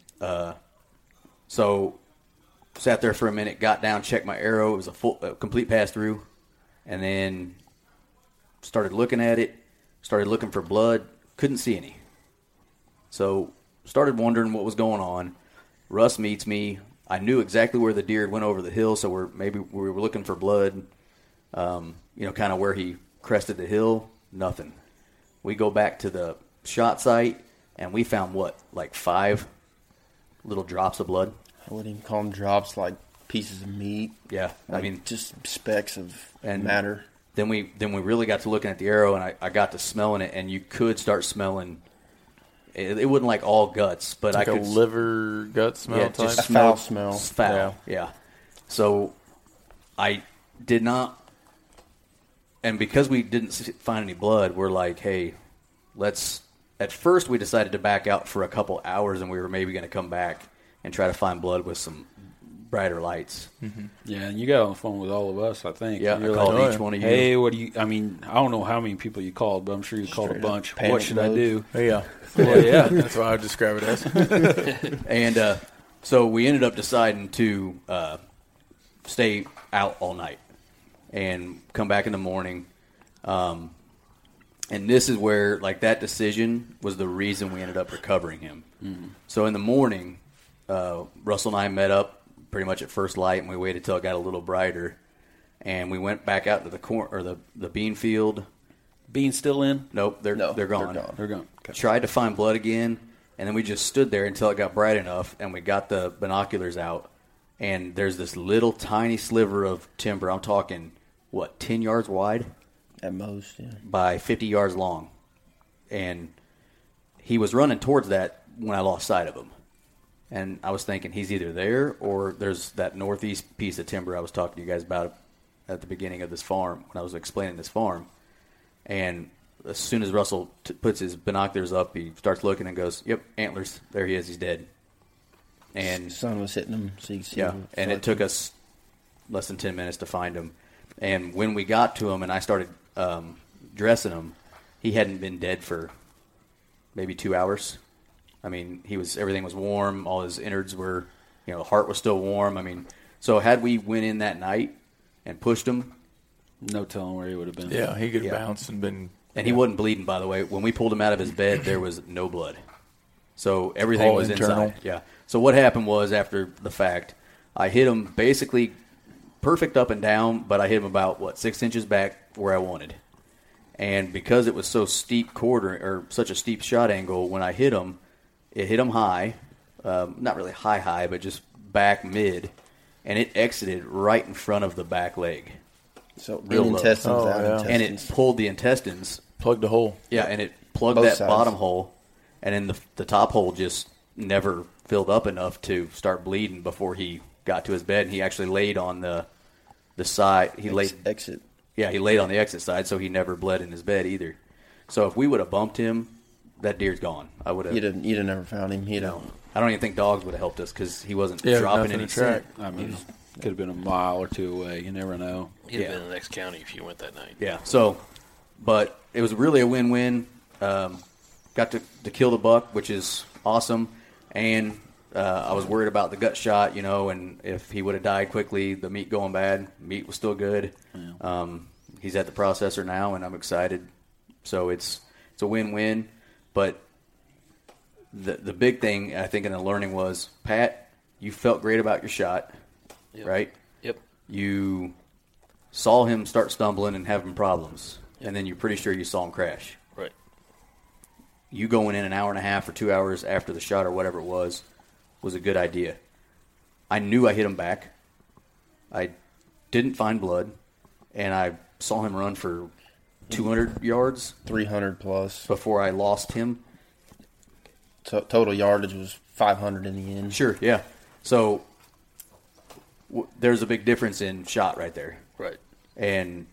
so sat there for a minute, got down, checked my arrow. It was a complete pass-through. And then started looking at it, started looking for blood, couldn't see any. So started wondering what was going on. Russ meets me. I knew exactly where the deer had went over the hill, so we were looking for blood, kind of where he crested the hill. Nothing. We go back to the shot site, and we found like 5 little drops of blood. I wouldn't even call them drops, like pieces of meat. Yeah, I mean just specks of matter. Then we really got to looking at the arrow, and I got to smelling it, and you could start smelling. It wasn't like all guts, but like I could a liver gut smell. Yeah, type? just foul smell. Foul, yeah. So I did not, and because we didn't find any blood, we're like, hey, let's. At first, we decided to back out for a couple hours, and we were maybe going to come back and try to find blood with some brighter lights. Mm-hmm. Yeah, and you got on the phone with all of us, I think. Yeah, I called each one of you. Hey, what do you? I mean, I don't know how many people you called, but I'm sure you called a bunch. What should I do? Oh, yeah. Well, yeah, that's what I would describe it as. And so we ended up deciding to stay out all night and come back in the morning. And this is where, like, that decision was the reason we ended up recovering him. Mm-hmm. So in the morning, Russell and I met up pretty much at first light, and we waited till it got a little brighter. And we went back out to the corn or the bean field. Beans still in? Nope, they're gone. They're gone. Okay. Tried to find blood again, and then we just stood there until it got bright enough, and we got the binoculars out. And there's this little tiny sliver of timber. I'm talking, 10 yards wide? At most, yeah. By 50 yards long. And he was running towards that when I lost sight of him. And I was thinking he's either there or there's that northeast piece of timber I was talking to you guys about at the beginning of this farm when I was explaining this farm. And as soon as Russell puts his binoculars up, he starts looking and goes, yep, antlers. There he is. He's dead. And the sun was hitting him. So you could see him. And it took us less than 10 minutes to find him. And when we got to him and I started dressing him, he hadn't been dead for maybe 2 hours. I mean, everything was warm. All his innards were, the heart was still warm. I mean, so had we went in that night and pushed him, no telling where he would have been. Yeah, he could have bounced and been. And he wasn't bleeding, by the way. When we pulled him out of his bed, there was no blood. So everything was internal. Inside. Yeah. So what happened was, after the fact, I hit him basically perfect up and down, but I hit him about 6 inches back where I wanted. And because it was so steep such a steep shot angle, when I hit him, it hit him high, not really high, but just back mid, and it exited right in front of the back leg. So real intestines out intestines. And it pulled the intestines. Plugged a hole. Yeah, and it plugged that bottom hole, and then the top hole just never filled up enough to start bleeding before he got to his bed, and he actually laid on the side. He laid exit. Yeah, he laid on the exit side, so he never bled in his bed either. So if we would have bumped him, that deer's gone. I would have. You'd have never found him. I don't even think dogs would have helped us because he wasn't dropping any track. I mean, could have been a mile or two away. You never know. He'd have been in the next county if you went that night. Yeah. So, but it was really a win-win. Got to kill the buck, which is awesome, and I was worried about the gut shot, and if he would have died quickly, the meat going bad. Meat was still good. Yeah. He's at the processor now, and I'm excited. So it's a win-win. But the big thing, I think, in the learning was, Pat, you felt great about your shot, right? Yep. You saw him start stumbling and having problems, and then you're pretty sure you saw him crash. Right. you going in an hour and a half or 2 hours after the shot or whatever it was a good idea. I knew I hit him back. I didn't find blood, and I saw him run for 200 yards. 300 plus. Before I lost him. Total yardage was 500 in the end. Sure, yeah. So there's a big difference in shot right there. Right. And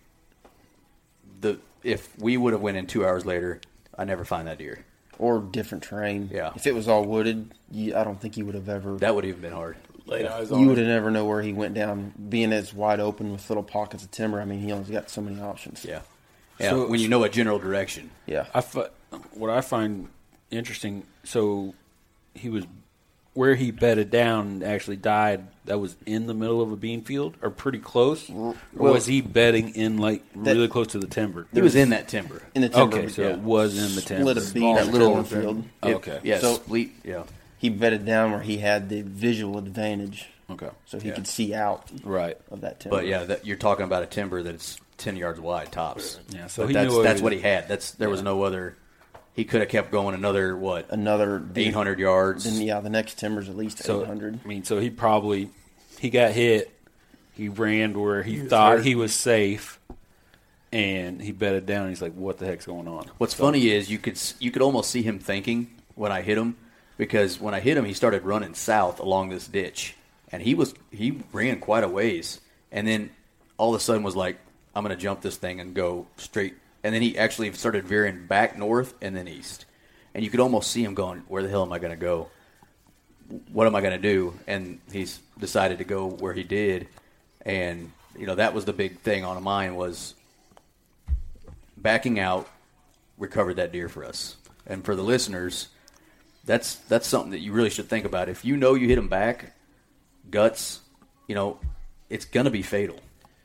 if we would have went in 2 hours later, I never find that deer. Or different terrain. Yeah. If it was all wooded, I don't think you would have ever. That would have even been hard. You would have never know where he went down. Being as wide open with little pockets of timber, I mean, he only got so many options. Yeah. Yeah. So, when you know a general direction. Yeah. What I find interesting, so he was where he bedded down and actually died. That was in the middle of a bean field, or pretty close. Or was he bedding in really close to the timber? He was in that timber. In the timber. Okay, so it was in the timber. Split a bean in that little field. Okay. Yeah. So he bedded down where he had the visual advantage. Okay. So he could see out of that timber. But you're talking about a timber that's 10 yards wide tops. Yeah. So that's what he had. There was no other. He could have kept going another 800 yards. Then the next timber's at least 800. I mean, so he got hit. He ran to where he thought he was safe, and he bedded down. He's like, "What the heck's going on?" What's funny is you could almost see him thinking when I hit him, because when I hit him, he started running south along this ditch, and he ran quite a ways, and then all of a sudden was like, "I'm going to jump this thing and go straight." And then he actually started veering back north and then east. And you could almost see him going, where the hell am I going to go? What am I going to do? And he's decided to go where he did. And, that was the big thing on mine was backing out recovered that deer for us. And for the listeners, that's something that you really should think about. If you know you hit him back, guts, it's going to be fatal.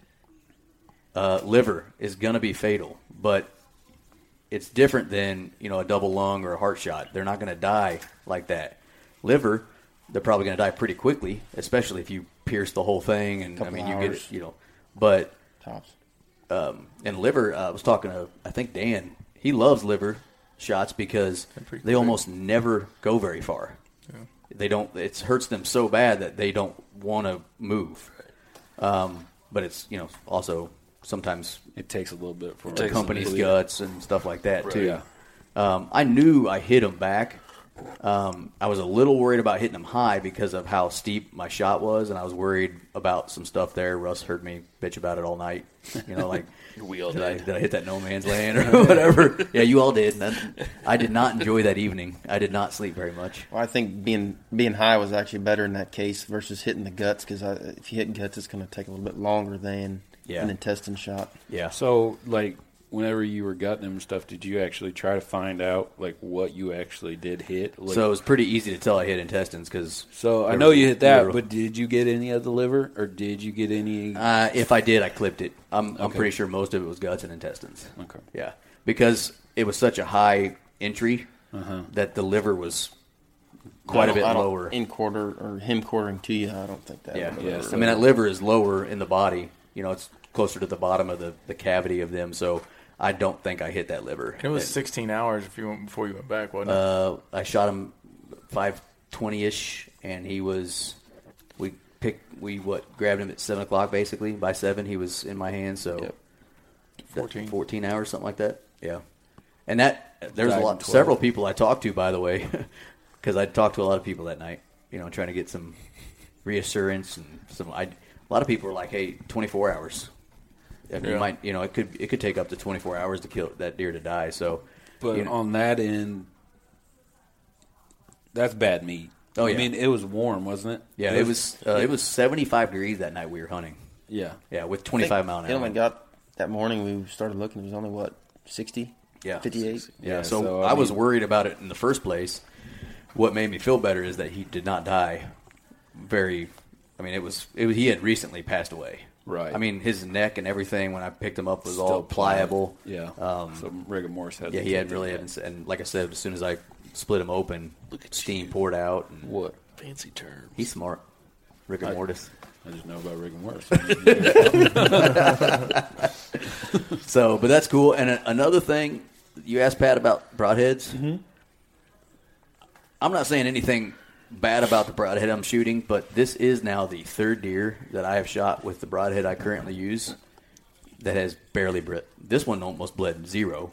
Liver is going to be fatal, but it's different than, a double lung or a heart shot. They're not going to die like that. Liver, they're probably going to die pretty quickly, especially if you pierce the whole thing. And you get it, but tops. And liver, I was talking to, I think Dan, he loves liver shots because they almost never go very far. Yeah. They don't, it hurts them so bad that they don't want to move. But it's, also, sometimes it takes a little bit for the company's guts and stuff like that, right, too. Yeah. I knew I hit him back. I was a little worried about hitting him high because of how steep my shot was, and I was worried about some stuff there. Russ heard me bitch about it all night. Like, we all did. Did I hit that no man's land or whatever? Yeah, you all did. I did not enjoy that evening. I did not sleep very much. Well, I think being high was actually better in that case versus hitting the guts, because if you hit guts, it's going to take a little bit longer than an intestine shot. Yeah. So, whenever you were gutting him and stuff, did you actually try to find out, what you actually did hit? So it was pretty easy to tell I hit intestines because... So I know you hit that, but did you get any of the liver, or did you get any... if I did, I clipped it. I'm pretty sure most of it was guts and intestines. Okay. Yeah. Because it was such a high entry that the liver was quite a bit lower. In quarter, or him quartering to you, I don't think that. Yeah. So, that liver is lower in the body. It's closer to the bottom of the cavity of them, so I don't think I hit that liver. And it was 16 hours before you went back, wasn't it? I shot him 5:20ish, and he was. We grabbed him at 7 o'clock basically. By 7, he was in my hand. So 14 hours, something like that. Yeah, and there's several people I talked to, by the way, because I talked to a lot of people that night. Trying to get some reassurance and some. A lot of people were like, "Hey, 24 hours." You might, it could take up to 24 hours to kill that deer to die. So, but on that end, that's bad meat. Oh yeah. I mean, it was warm, wasn't it? Yeah, it was 75 degrees that night we were hunting. Yeah, yeah, with 25 mile an hour. It only got that morning we started looking. It was only 60? Yeah, 58. Yeah. So I was worried about it in the first place. What made me feel better is that he did not die. He had recently passed away. Right. I mean, his neck and everything when I picked him up was all pliable. Yeah. So rigor mortis had. Yeah, he had really had, and like I said, as soon as I split him open, steam poured out. And what fancy term? He's smart. Rigor mortis. I just know about rigor mortis. So, but that's cool. And another thing, you asked Pat about broadheads. Mm-hmm. I'm not saying anything bad about the broadhead I'm shooting, but this is now the third deer that I have shot with the broadhead I currently use that has barely bled. This one almost bled 0.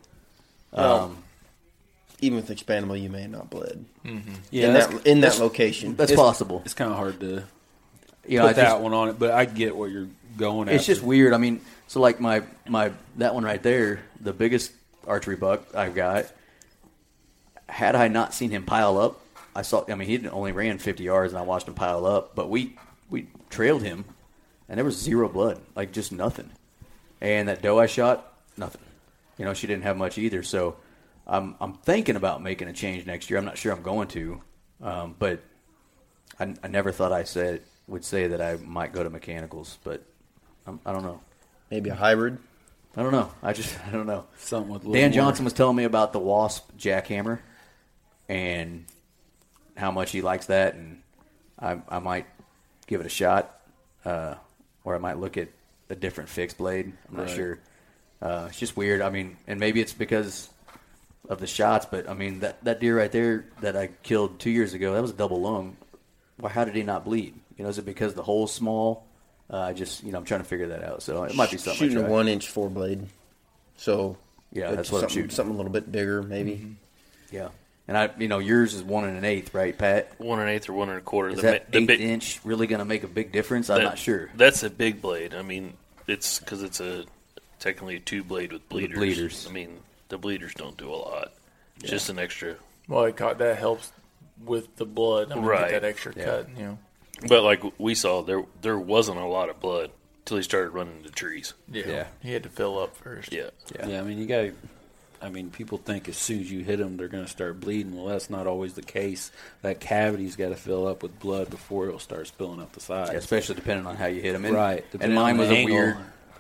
Even with expandable, you may have not bled. Mm-hmm. Yeah, in that location. That's possible. It's kind of hard to put that one on it, but I get what you're going at. It's just weird. I mean, so like my that one right there, the biggest archery buck I've got, had I not seen him pile up, he only ran 50 yards and I watched him pile up, but we trailed him and there was 0 blood, like just nothing. And that doe I shot, nothing. She didn't have much either, so I'm thinking about making a change next year. I'm not sure I'm going to, but I never thought I would say that I might go to mechanicals, but I don't know. Maybe a hybrid? I don't know. I don't know. Something with Dan Johnson was telling me about the Wasp jackhammer and how much he likes that, and I might give it a shot, or I might look at a different fixed blade. I'm not sure. It's just weird. I mean, and maybe it's because of the shots, but I mean that deer right there that I killed 2 years ago, that was a double lung. Well, how did he not bleed? Is it because the hole's small? I'm trying to figure that out. So it might be something. Shooting a 1-inch 4-blade. So yeah, that's what I'm shooting. Something a little bit bigger, maybe. Mm-hmm. Yeah, and yours is 1 1/8, right, Pat? 1 1/8 or 1 1/4. Is that 8-inch really going to make a big difference? I'm not sure. That's a big blade. I mean, it's because it's technically a 2-blade with bleeders. Bleeders. I mean, the bleeders don't do a lot. It's just an extra. Well, that helps with the blood. Right. Get that extra cut. But like we saw, there wasn't a lot of blood until he started running into trees. Yeah. He had to fill up first. Yeah. I mean, people think as soon as you hit them, they're going to start bleeding. Well, that's not always the case. That cavity's got to fill up with blood before it'll start spilling out the sides. Yeah, especially depending on how you hit them. Right. And mine was a weird,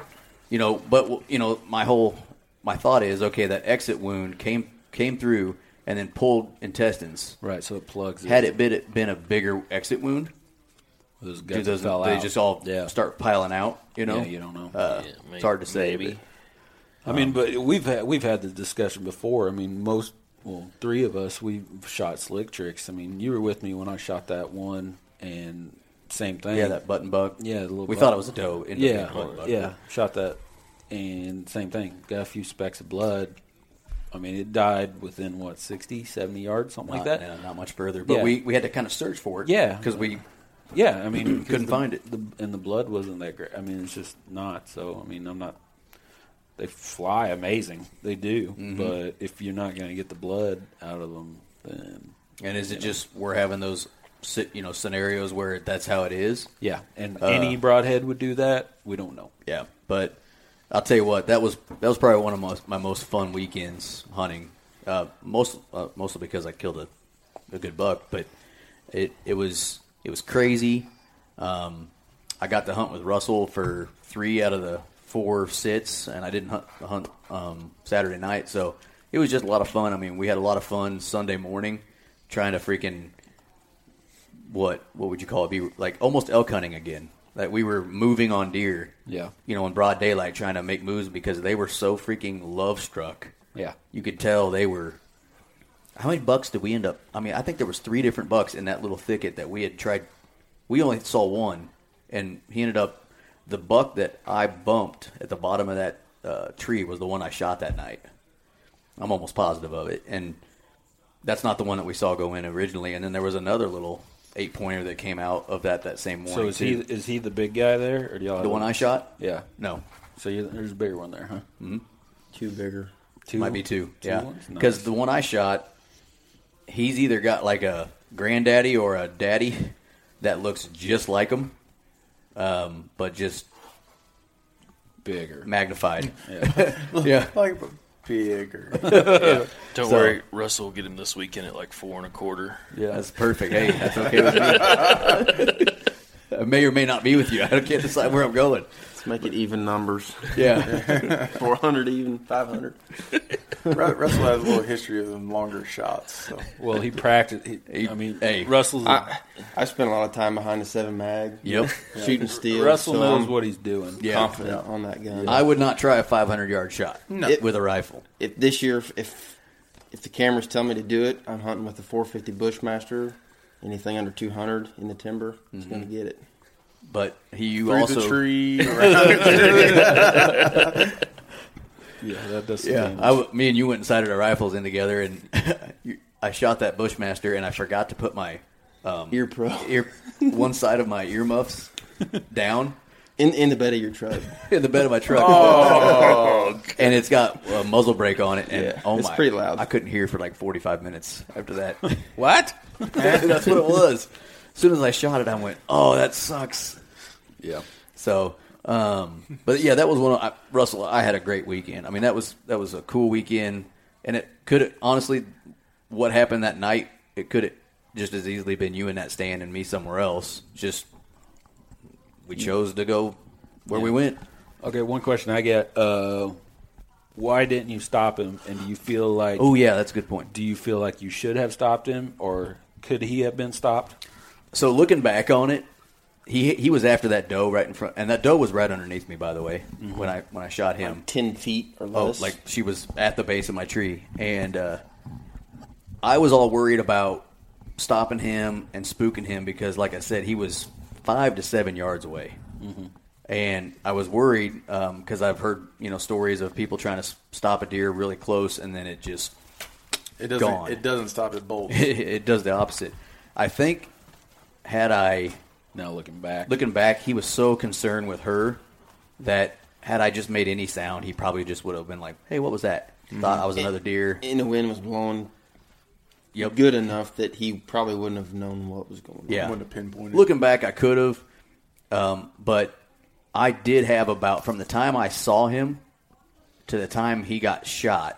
my thought is, okay, that exit wound came through and then pulled intestines. Right, so it plugs. Had it been a bigger exit wound, those they just all start piling out. Yeah, you don't know. It's hard to say. Maybe. I mean, but we've had this discussion before. I mean, 3 of us, we've shot slick tricks. I mean, you were with me when I shot that one, and same thing. Yeah, that button buck. Yeah, the little we buck. thought it was a doe. Shot that, and same thing. Got a few specks of blood. I mean, it died within, 60, 70 yards, something like that? Yeah, not much further. But we had to kind of search for it. Yeah. Because we... Yeah, I mean... couldn't find it. And the blood wasn't that great. I mean, it's just not. So, I mean, I'm not... They fly amazing. They do. Mm-hmm. But if you're not going to get the blood out of them, then... And is it just we're having those, scenarios where that's how it is? Yeah. And any broadhead would do that? We don't know. Yeah. But I'll tell you what, that was probably one of my most fun weekends hunting. Mostly because I killed a good buck, but it was crazy. I got to hunt with Russell for 3 out of the 4 sits, and I didn't hunt Saturday night, so it was just a lot of fun. I mean, we had a lot of fun Sunday morning trying to freaking what would you call it? Be like almost elk hunting again. Like we were moving on deer. Yeah. In broad daylight trying to make moves because they were so freaking love struck. Yeah. You could tell they were. How many bucks did we end up? I mean, I think there was 3 different bucks in that little thicket that we had tried. We only saw one, and he ended up. The buck that I bumped at the bottom of that tree was the one I shot that night. I'm almost positive of it, and that's not the one that we saw go in originally. And then there was another little 8-pointer that came out of that same morning. So is he the big guy there, or do y'all? The one I shot? Yeah. No. So there's a bigger one there, huh? Mm-hmm. 2 bigger. 2 might be 2. Yeah. Nice. Because the one I shot, he's either got like a granddaddy or a daddy that looks just like him, but just bigger, magnified. Yeah. Yeah. Like bigger. Yeah. Don't worry, Russell will get him this weekend at like 4 1/4. Yeah, that's perfect. Hey, that's okay with me. I may or may not be with you. I can't decide where I'm going. Let's make it even numbers. Yeah. 400 even, 500. Russell has a little history of them longer shots. So. Well, he practiced. Russell's. I spent a lot of time behind the 7 mag. Yep. Shooting steel. Russell knows what he's doing. Yeah. Confident on that gun. I would not try a 500-yard shot with a rifle. If this year, if if the cameras tell me to do it, I'm hunting with the 450 Bushmaster. Anything under 200 in the timber is going to get it. But you Through also the tree. Yeah, that does. Yeah, me and you went and sighted our rifles in together, and I shot that Bushmaster, and I forgot to put my one side of my earmuffs down in the bed of your truck. In the bed of my truck. Oh, and it's got a muzzle brake on it, and it's pretty loud. I couldn't hear for like 45 minutes after that. What? That's what it was. As soon as I shot it, I went, "Oh, that sucks." Yeah. So. But yeah, that was Russell. I had a great weekend. I mean, that was a cool weekend, and it could honestly, what happened that night, it could have just as easily been you in that stand and me somewhere else. Just we chose to go where we went. Okay, one question I get: why didn't you stop him? And do you feel like? Oh yeah, that's a good point. Do you feel like you should have stopped him, or could he have been stopped? So looking back on it. He was after that doe right in front, and that doe was right underneath me, by the way, when I shot him. Like 10 feet or less. Oh, like she was at the base of my tree, and I was all worried about stopping him and spooking him because, like I said, he was 5 to 7 yards away, and I was worried because I've heard stories of people trying to stop a deer really close, and then it doesn't gone. It doesn't stop at bolts. It does the opposite. I think had I. Now looking back, he was so concerned with her that had I just made any sound, he probably just would have been like, "Hey, what was that?" Thought I was another deer. And the wind was blowing good enough that he probably wouldn't have known what was going on. Yeah. Wouldn't have pinpointed. Looking back, I could have, but I did have from the time I saw him to the time he got shot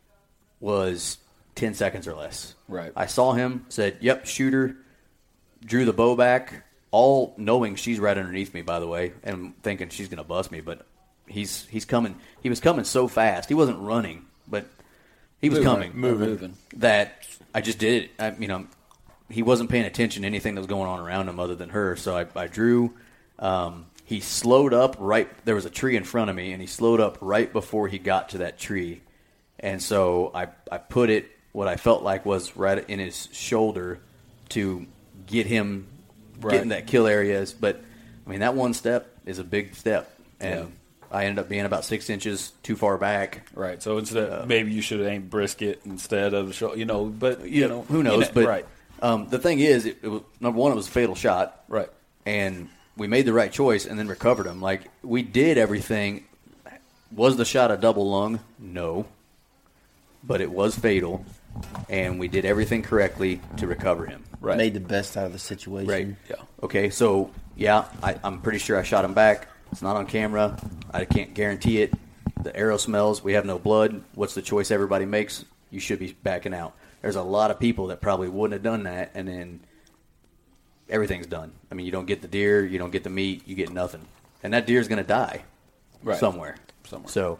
was 10 seconds or less. Right. I saw him, said, "Yep, shoot her," drew the bow back. All knowing she's right underneath me, by the way, and thinking she's going to bust me, but he's coming. He was coming so fast. He wasn't running, but he was moving. That I just did it. He wasn't paying attention to anything that was going on around him other than her. So I drew. He slowed up right. There was a tree in front of me, and he slowed up right before he got to that tree. And so I put it what I felt like was right in his shoulder to get him. Getting that kill areas, but I mean that one step is a big step, and I ended up being about 6 inches too far back. Right. So instead, maybe you should have aimed brisket instead of But who knows? But right. The thing is, it was, number one, it was a fatal shot, right? And we made the right choice, and then recovered him. Like we did everything. Was the shot a double lung? No, but it was fatal, and we did everything correctly to recover him. Right. Made the best out of the situation. Right. Yeah. Okay. So I'm pretty sure I shot him back. It's not on camera. I can't guarantee it. The arrow smells. We have no blood. What's the choice everybody makes? You should be backing out. There's a lot of people that probably wouldn't have done that, and then everything's done. I mean, you don't get the deer, you don't get the meat, you get nothing, and that deer's going to die somewhere. So,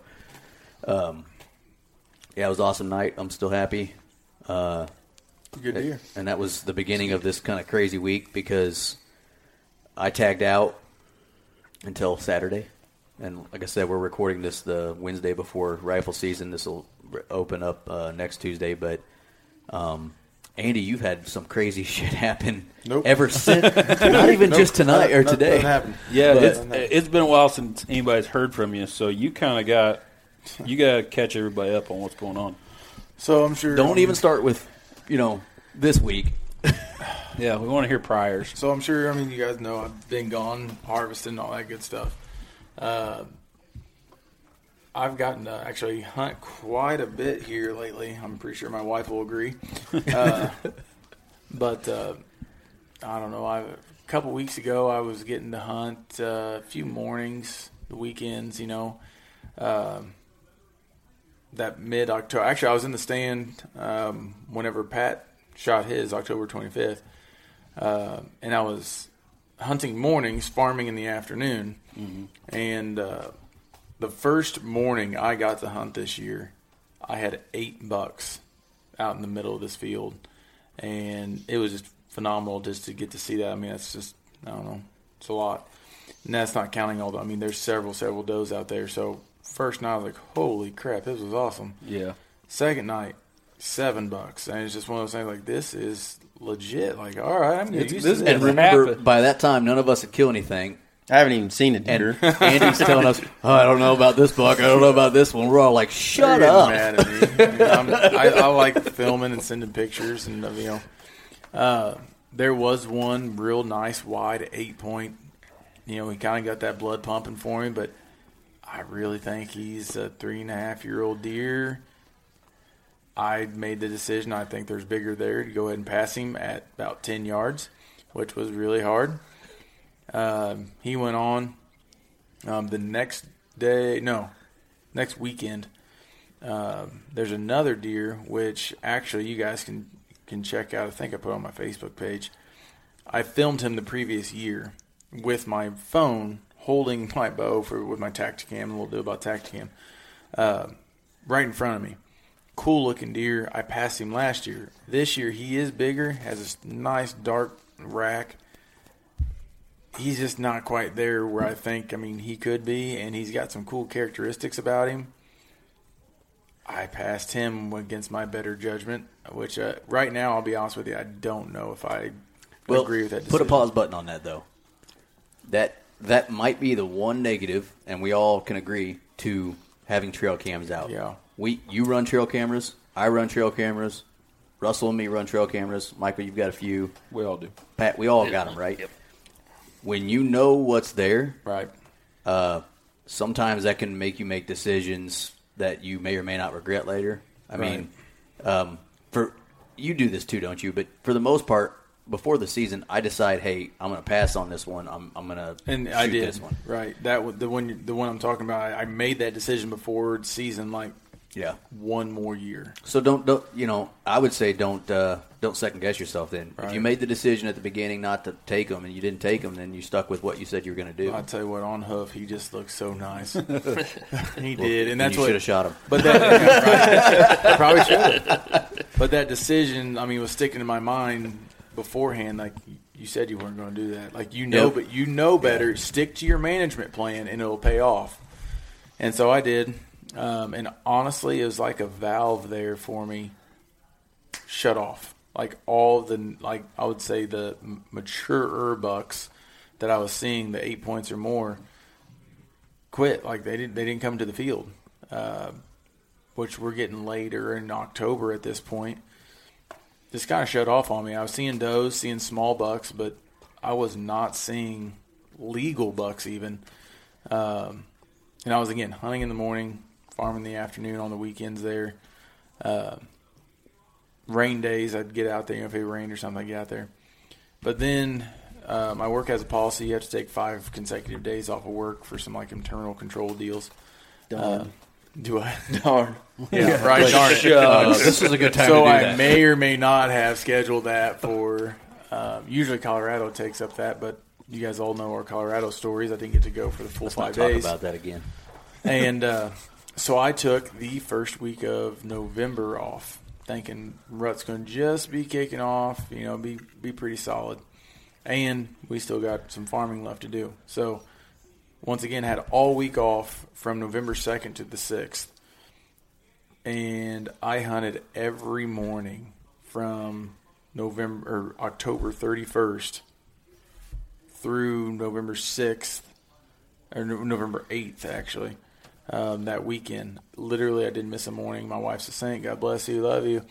it was an awesome night. I'm still happy. Good deer. And that was the beginning of this kind of crazy week because I tagged out until Saturday. And like I said, we're recording this the Wednesday before rifle season. This will open up next Tuesday. But, Andy, you've had some crazy shit happen ever since. Not even just tonight or today. Yeah, it's been a while since anybody's heard from you. So you kind of got to catch everybody up on what's going on. So I'm sure. Don't even start with, this week. Yeah, we want to hear priors. So I'm sure, you guys know I've been gone harvesting, all that good stuff. I've gotten to actually hunt quite a bit here lately. I'm pretty sure my wife will agree. But I don't know. A couple weeks ago, I was getting to hunt a few mornings, the weekends, that mid-October. Actually, I was in the stand whenever Pat shot his October 25th. And I was hunting mornings, farming in the afternoon. Mm-hmm. And the first morning I got to hunt this year, I had 8 bucks out in the middle of this field. And it was just phenomenal just to get to see that. That's just, I don't know, it's a lot. And that's not counting all the, there's several does out there. So first night I was like, holy crap, this was awesome. Yeah. Second night, 7 bucks, and it's just one of those things like, this is legit. Like, all right, I'm going to use this this. And remember, by that time, none of us had killed anything. I haven't even seen a deer. And Andy's telling us, I don't know about this buck. I don't know about this one. We're all like, shut They're up. getting mad at me. I like filming and sending pictures, and there was one real nice wide 8-point. He kind of got that blood pumping for him, but I really think he's a 3.5-year-old deer. I made the decision. I think there's bigger there to go ahead and pass him at about 10 yards, which was really hard. He went on the next weekend. There's another deer, which actually you guys can check out. I think I put on my Facebook page. I filmed him the previous year with my phone, holding my bow with my Tacticam, and we'll do about Tacticam, right in front of me. Cool looking deer. I passed him last year. This year he is bigger, has this nice dark rack. He's just not quite there where I think, he could be, and he's got some cool characteristics about him. I passed him against my better judgment, which right now, I'll be honest with you, I don't know if I agree with that decision. Put a pause button on that, though. That might be the one negative, and we all can agree, to having trail cams out. Yeah. You run trail cameras. I run trail cameras. Russell and me run trail cameras. Michael, you've got a few. We all do. Pat, we all got them, right? Yep. When you know what's there, right? Sometimes that can make you make decisions that you may or may not regret later. I mean, you do this too, don't you? But for the most part, before the season, I decide, hey, I'm going to pass on this one. I'm going to shoot this one. Right. That the one I'm talking about. I made that decision before the season, one more year. So don't I would say don't second guess yourself. Then if you made the decision at the beginning not to take them and you didn't take them, then you stuck with what you said you were going to do. I'll tell you what, on hoof he just looked so nice. He did, and that's you what should have shot him. But that probably should. But that decision, was sticking in my mind beforehand. Like you said, you weren't going to do that. Like but you know better. Yeah. Stick to your management plan, and it'll pay off. And so I did. And honestly, it was like a valve there for me. Shut off. Like I would say the mature bucks that I was seeing, the 8 points or more, quit. Like they didn't come to the field, which we're getting later in October at this point. Just kind of shut off on me. I was seeing does, seeing small bucks, but I was not seeing legal bucks even. And I was, again, hunting in the morning, farming in the afternoon, on the weekends there. Rain days, I'd get out there. If it rained or something, I'd get out there. But then my work has a policy. You have to take 5 consecutive days off of work for some internal control deals. Darn. Do I? Darn. Yeah, right. Darn it. This is a good time so to do I that. may or may not have scheduled that for usually Colorado takes up that, but you guys all know our Colorado stories. I didn't get to go for the full 5 days. Talk about that again. And so I took the first week of November off, thinking rut's going to just be kicking off, be pretty solid. And we still got some farming left to do. So once again, had all week off from November 2nd to the 6th. And I hunted every morning from October 31st through November 6th, or November 8th, actually, that weekend. Literally, I didn't miss a morning. My wife's a saint. God bless you. Love you.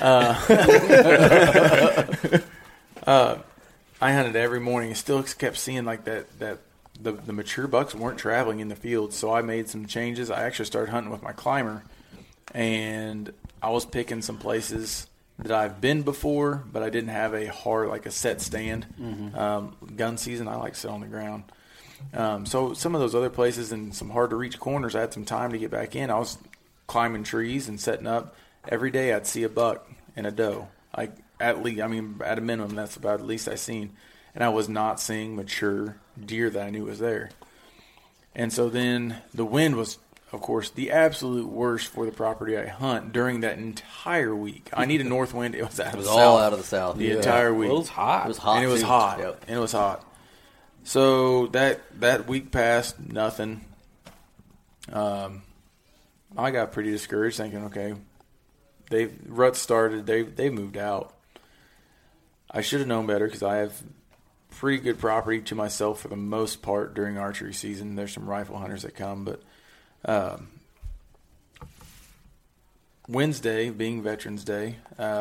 I hunted every morning and still kept seeing that the mature bucks weren't traveling in the field. So I made some changes. I actually started hunting with my climber, and I was picking some places that I've been before, but I didn't have a set stand. Mm-hmm. Gun season, I like to sit on the ground. So some of those other places and some hard to reach corners, I had some time to get back in. I was climbing trees and setting up. Every day I'd see a buck and a doe. At a minimum, that's about the least I seen. And I was not seeing mature deer that I knew was there. And so then the wind was, of course, the absolute worst for the property I hunt during that entire week. I need a north wind. It was all out of the south. The entire week. Well, it was hot. It was hot. And it was too. hot. Yep. And it was hot. So that week passed, nothing. I got pretty discouraged, thinking, okay, Rut started. They moved out. I should have known better because I have pretty good property to myself for the most part during archery season. There's some rifle hunters that come, but Wednesday being Veterans Day,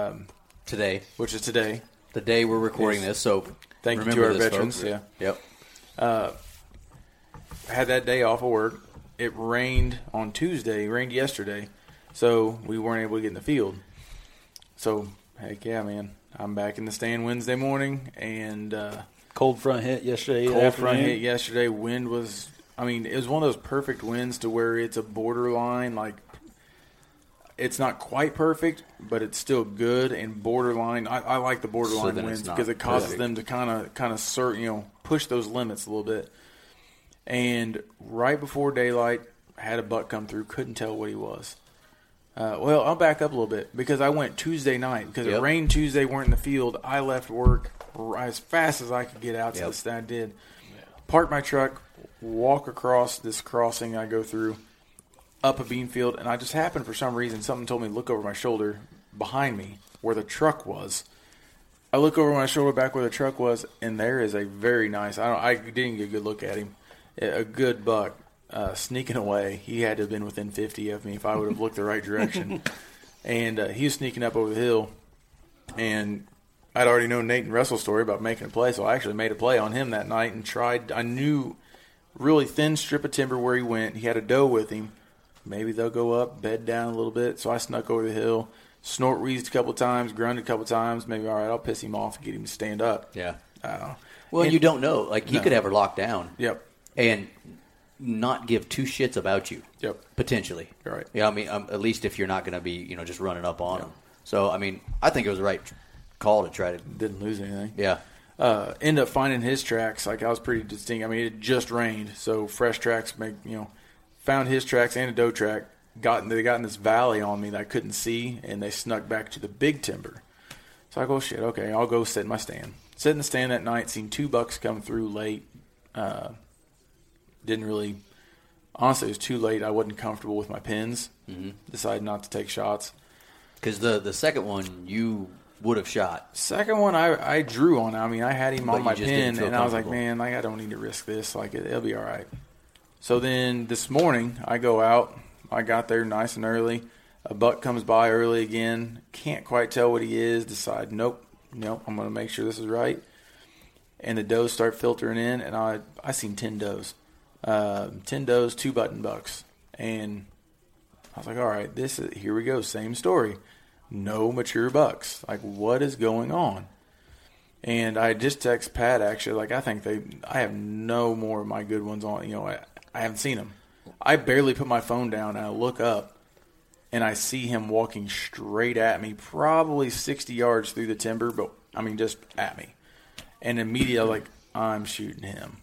today, which is today, the day we're recording this. So thank you to our veterans. Folks. Yeah. Yep. Had that day off of work. It rained on Tuesday. It rained yesterday, so we weren't able to get in the field. So heck yeah, man. I'm back in the stand Wednesday morning, and cold front hit yesterday. Wind was, it was one of those perfect winds to where it's a borderline, like, it's not quite perfect, but it's still good and borderline. I like the borderline winds because it causes them to kind of push those limits a little bit. And right before daylight, I had a buck come through. Couldn't tell what he was. Well, I'll back up a little bit because I went Tuesday night because it rained Tuesday. Weren't in the field. I left work as fast as I could get out to the stand. I did. Park my truck, walk across this crossing I go through, up a bean field, and I just happened for some reason, something told me to look over my shoulder behind me where the truck was. I look over my shoulder back where the truck was, and there is a very nice, I didn't get a good look at him, a good buck sneaking away. He had to have been within 50 of me if I would have looked the right direction. And he was sneaking up over the hill, and I'd already known Nate and Russell's story about making a play, so I actually made a play on him that night and tried. I knew really thin strip of timber where he went. He had a doe with him. Maybe they'll go up, bed down a little bit. So I snuck over the hill, snort wheezed a couple times, grunted a couple times. Maybe, all right, I'll piss him off and get him to stand up. Yeah. I don't know. Well, you don't know. Like, he could have her locked down. Yep. And not give two shits about you. Yep. Potentially. You're right. Yeah, at least if you're not going to be, just running up on him. So, I think it was the right call to try to. Didn't lose anything. Yeah. End up finding his tracks. Like, I was pretty distinct. It had just rained, so fresh tracks found his tracks and a doe track. They got in this valley on me that I couldn't see, and they snuck back to the big timber. So I go, shit, okay, I'll go sit in my stand. Sit in the stand that night, seen 2 bucks come through late. Didn't really, honestly, it was too late. I wasn't comfortable with my pins. Mm-hmm. Decided not to take shots. Because the second one, you would have shot. Second one, I drew on. I had him on my pin, and I was like, man, I don't need to risk this. Like, it'll be all right. So then this morning, I go out. I got there nice and early. A buck comes by early again. Can't quite tell what he is. Decide, nope, I'm going to make sure this is right. And the does start filtering in, and I seen 10 does. 10 does, 2 button bucks. And I was like, all right, here we go, same story. No mature bucks. Like, what is going on? And I just text Pat, actually, like, I have no more of my good ones on, I haven't seen them. I barely put my phone down, and I look up, and I see him walking straight at me, probably 60 yards through the timber, but, just at me. And immediately, like, I'm shooting him.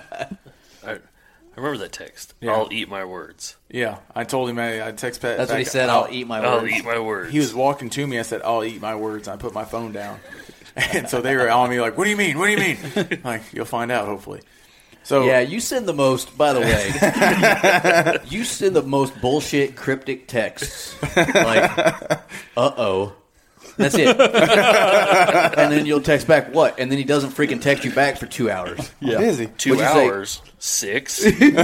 I remember that text. Yeah. I'll eat my words. Yeah, I told him, I text Pat. That's what he said, I'll eat my words. I'll eat my words. He was walking to me, I said, I'll eat my words, and I put my phone down. And so they were on me like, what do you mean? What do you mean? Like, you'll find out, hopefully. So yeah, you send the most, by the way, you send the most bullshit cryptic texts. Like, uh-oh. That's it. And then you'll text back, what? And then he doesn't freaking text you back for 2 hours. Yeah. Busy. 2 hours. 6.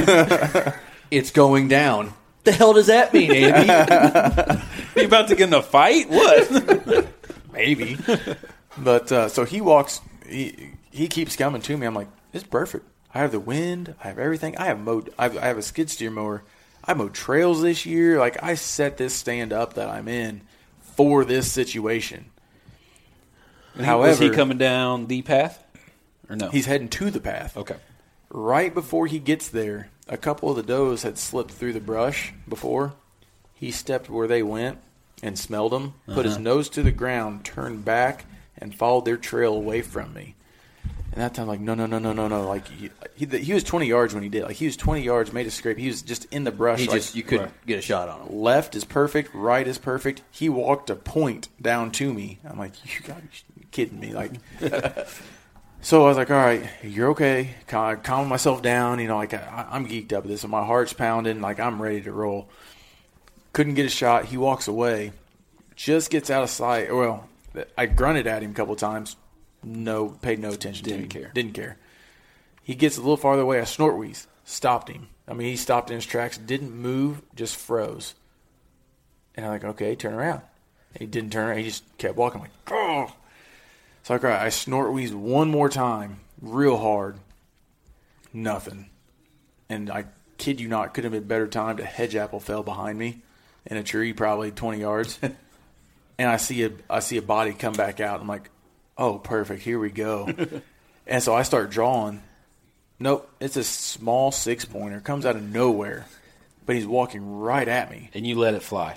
It's going down. The hell does that mean, Andy? Are you about to get in a fight? What? Maybe. But so he walks, he keeps coming to me. I'm like, this is perfect. I have the wind. I have everything. I have a skid steer mower. I mowed trails this year. Like, I set this stand up that I'm in for this situation. However, was he coming down the path or no? He's heading to the path. Okay. Right before he gets there, a couple of the does had slipped through the brush before. He stepped where they went and smelled them, put his nose to the ground, turned back, and followed their trail away from me. And that time, like, no. Like, he was 20 yards when he did. Like, he was 20 yards, made a scrape. He was just in the brush. You couldn't get a shot on him. Left is perfect. Right is perfect. He walked a point down to me. I'm like, you got to be kidding me. Like, so I was like, all right, you're okay. Calm myself down. Like, I'm geeked up at this. And my heart's pounding. Like, I'm ready to roll. Couldn't get a shot. He walks away. just gets out of sight. Well, I grunted at him a couple times. Paid no attention to me. Didn't care. He gets a little farther away. I snort wheeze. Stopped him. I mean, he stopped in his tracks. Didn't move. Just froze. And I'm like, okay, turn around. And he didn't turn around. He just kept walking. I'm like, oh. So I snort wheeze one more time, real hard. Nothing. And I kid you not, could have been a better time. The hedge apple fell behind me in a tree, probably 20 yards. And I see a body come back out. I'm like, oh, perfect. Here we go. And so I start drawing. Nope, it's a small 6-pointer. Comes out of nowhere, but he's walking right at me. And you let it fly.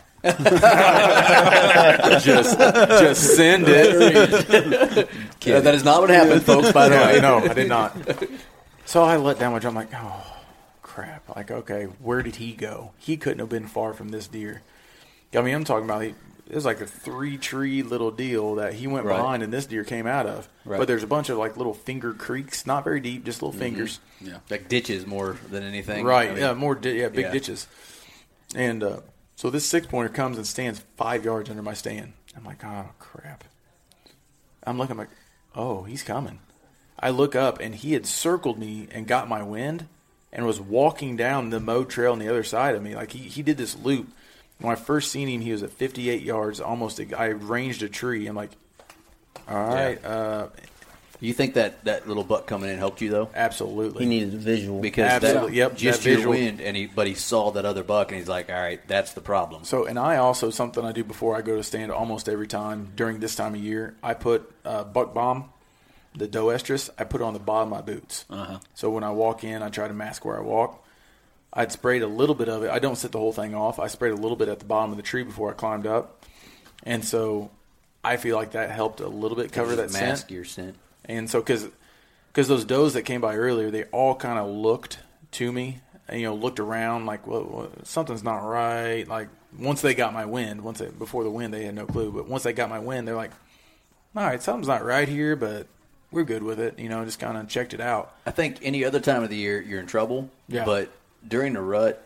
just send it. That is not what happened, folks, by the way. No, I did not. So I let down my drum. I'm like, oh, crap. Like, okay, where did he go? He couldn't have been far from this deer. I mean, I'm talking about it was like a 3-tree little deal that he went behind and this deer came out of. Right. But there's a bunch of like little finger creeks, not very deep, just little fingers. Yeah, like ditches more than anything. Right, I mean, big ditches. And so this 6-pointer comes and stands 5 yards under my stand. I'm like, oh, crap. I'm looking like, oh, he's coming. I look up, and he had circled me and got my wind and was walking down the mowed trail on the other side of me. Like, he did this loop. When I first seen him, he was at 58 yards, almost. I ranged a tree. I'm like, all right. Yeah. You think that little buck coming in helped you, though? Absolutely. He needed a visual. Because just your wind, but he saw that other buck, and he's like, all right, that's the problem. So, and I also, something I do before I go to stand almost every time during this time of year, I put buck bomb, the doe estrus, I put it on the bottom of my boots. Uh-huh. So when I walk in, I try to mask where I walk. I'd sprayed a little bit of it. I don't set the whole thing off. I sprayed a little bit at the bottom of the tree before I climbed up. And so I feel like that helped a little bit cover that scent. Mask your scent. And so because those does that came by earlier, they all kind of looked to me, and, looked around like, well, something's not right. Like once they got my wind, before the wind, they had no clue. But once they got my wind, they're like, all right, something's not right here, but we're good with it. Just kind of checked it out. I think any other time of the year you're in trouble. Yeah. But during the rut,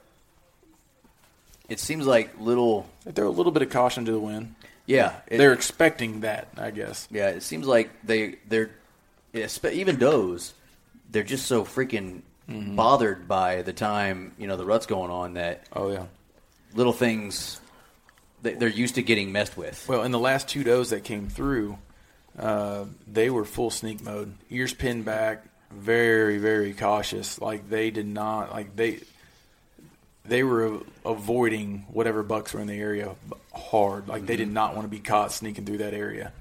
it seems like they're a little bit of caution to the wind. Yeah. They're expecting that, I guess. Yeah, it seems like they're even does, they're just so freaking bothered by the time, the rut's going on that little things, they're used to getting messed with. Well, in the last 2 does that came through, they were full sneak mode. Ears pinned back, very, very cautious. Like they did not, like they were avoiding whatever bucks were in the area hard. Like they did not want to be caught sneaking through that area.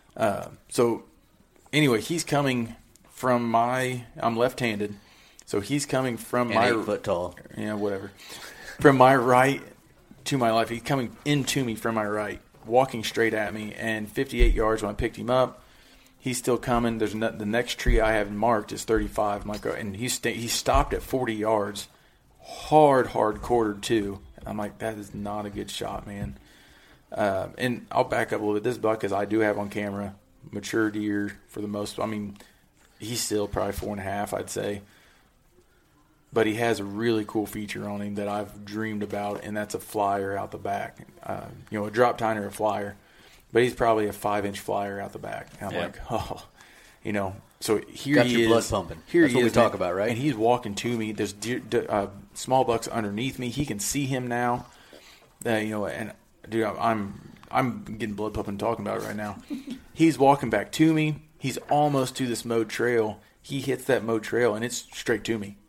So anyway, he's coming from I'm left-handed, so he's coming from my 8 foot tall. Yeah, whatever. From my right to my left. He's coming into me from my right, walking straight at me, and 58 yards when I picked him up. He's still coming. There's the next tree I have marked is 35. I'm like, and he stopped at 40 yards, hard quartered too. And I'm like, that is not a good shot, man. And I'll back up a little bit. This buck, as I do have on camera, mature deer for the most. I mean, he's still probably 4.5, I'd say. But he has a really cool feature on him that I've dreamed about, and that's a flyer out the back. A drop tine or a flyer. But he's probably a 5-inch flyer out the back. And I'm like, oh, So here got he your is. Blood pumping. Here that's he what is, we talk about, right? And he's walking to me. There's small bucks underneath me. He can see him now. And dude, I'm getting blood pumping talking about it right now. He's walking back to me. He's almost to this mowed trail. He hits that mowed trail, and it's straight to me.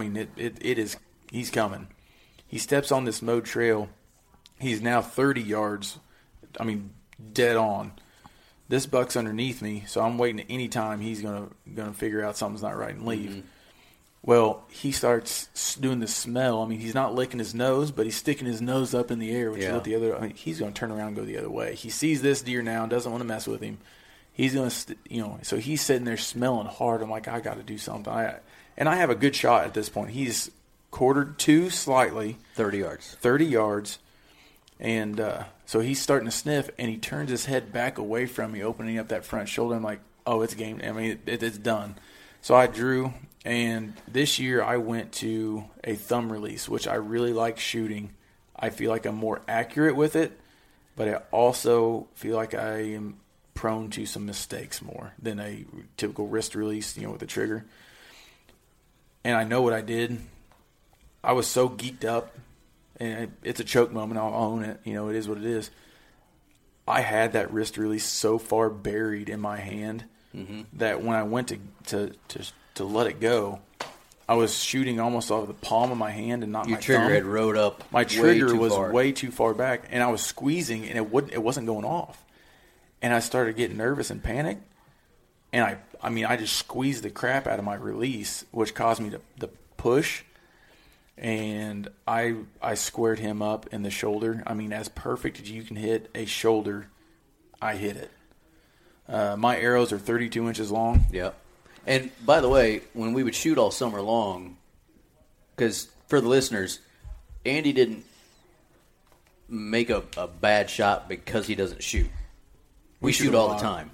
He's coming. He steps on this mowed trail. He's now 30 yards, dead on. This buck's underneath me, so I'm waiting any time he's gonna figure out something's not right and leave. Mm-hmm. Well, he starts doing the smell. He's not licking his nose, but he's sticking his nose up in the air, which is what the other. He's going to turn around and go the other way. He sees this deer now, doesn't want to mess with him. He's going to, so he's sitting there smelling hard. I'm like, I got to do something. And I have a good shot at this point. He's quartered to slightly. 30 yards. 30 yards. And so he's starting to sniff, and he turns his head back away from me, opening up that front shoulder. I'm like, oh, it's game. It's done. So I drew, and this year I went to a thumb release, which I really like shooting. I feel like I'm more accurate with it, but I also feel like I am prone to some mistakes more than a typical wrist release, with the trigger. And I know what I did. I was so geeked up, and it's a choke moment. I'll own it. It is what it is. I had that wrist release so far buried in my hand that when I went to let it go, I was shooting almost off the palm of my hand and not my thumb. Your trigger had rode up. My trigger was way too far back, and I was squeezing, and it wasn't going off. And I started getting nervous and panic, and I just squeezed the crap out of my release, which caused me to push. And I squared him up in the shoulder. As perfect as you can hit a shoulder, I hit it. My arrows are 32 inches long. Yep. And by the way, when we would shoot all summer long, because for the listeners, Andy didn't make a bad shot because he doesn't shoot. We shoot all the time.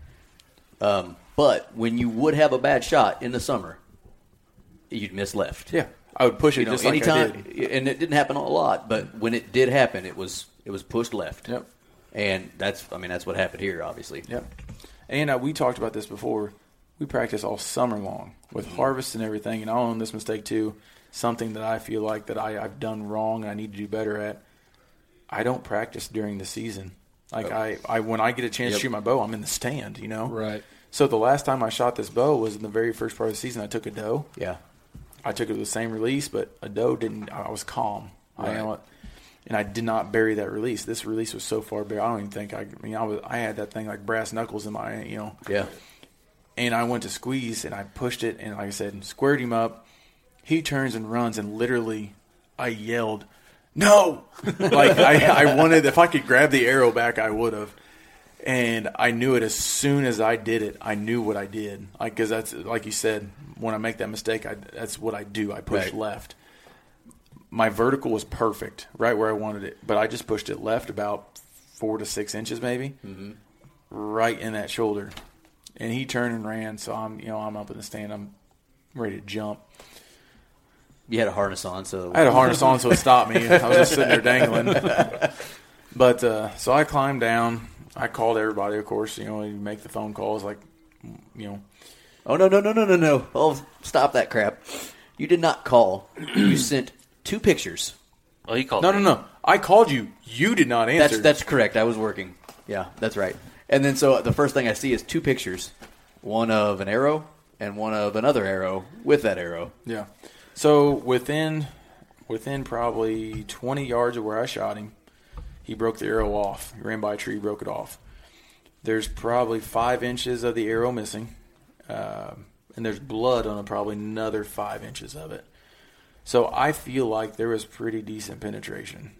But when you would have a bad shot in the summer, you'd miss left. Yeah. I would push it just anytime, like I did. And it didn't happen a lot, but when it did happen, it was pushed left. Yep. And that's what happened here, obviously. Yep. And we talked about this before. We practice all summer long with harvest and everything, and I'll own this mistake too. Something that I feel like that I've done wrong and I need to do better at. I don't practice during the season. Like I when I get a chance to shoot my bow, I'm in the stand, Right. So the last time I shot this bow was in the very first part of the season. I took a doe. Yeah. I took it with the same release, but a doe didn't. I was calm. Right. And I did not bury that release. This release was so far buried. I don't even think I had that thing like brass knuckles in my Yeah. And I went to squeeze, and I pushed it, and like I said, squared him up. He turns and runs, and literally, I yelled, "No!" Like I wanted. If I could grab the arrow back, I would have. And I knew it as soon as I did it. I knew what I did, because that's like you said. When I make that mistake, that's what I do. I push left. My vertical was perfect, right where I wanted it, but I just pushed it left about 4 to 6 inches, maybe, right in that shoulder. And he turned and ran, so I'm up in the stand. I'm ready to jump. You had a harness on, so I had a harness on, so it stopped me. I was just sitting there dangling. But so I climbed down. I called everybody, of course. You make the phone calls, like. Oh no! Oh, stop that crap! You did not call. You sent 2 pictures. Oh, he called. No. I called you. You did not answer. That's correct. I was working. Yeah, that's right. And then so the first thing I see is 2 pictures, one of an arrow and one of another arrow with that arrow. Yeah. So within probably 20 yards of where I shot him, he broke the arrow off. He ran by a tree, broke it off. There's probably 5 inches of the arrow missing, and there's blood on probably another 5 inches of it. So I feel like there was pretty decent penetration.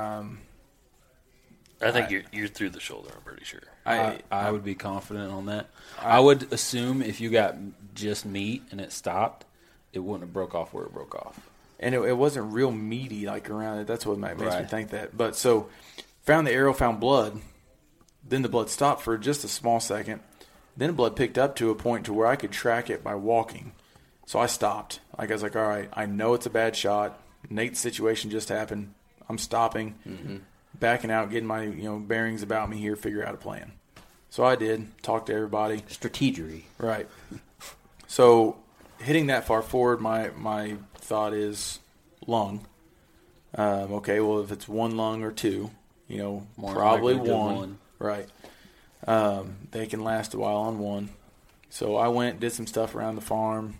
I think you're through the shoulder, I'm pretty sure. I would be confident on that. I would assume if you got just meat and it stopped, it wouldn't have broke off where it broke off. And it wasn't real meaty like around it. That's what makes me think that. But so found the arrow, found blood. Then the blood stopped for just a small second. Then the blood picked up to a point to where I could track it by walking. So I stopped. Like I was like, all right, I know it's a bad shot. Nate's situation just happened. I'm stopping, backing out, getting my bearings about me here, figure out a plan. So I did. Talked to everybody. Strategery. Right. So hitting that far forward, my thought is lung. Okay, well, if it's one lung or two, probably one. Right. They can last a while on one. So I went, did some stuff around the farm,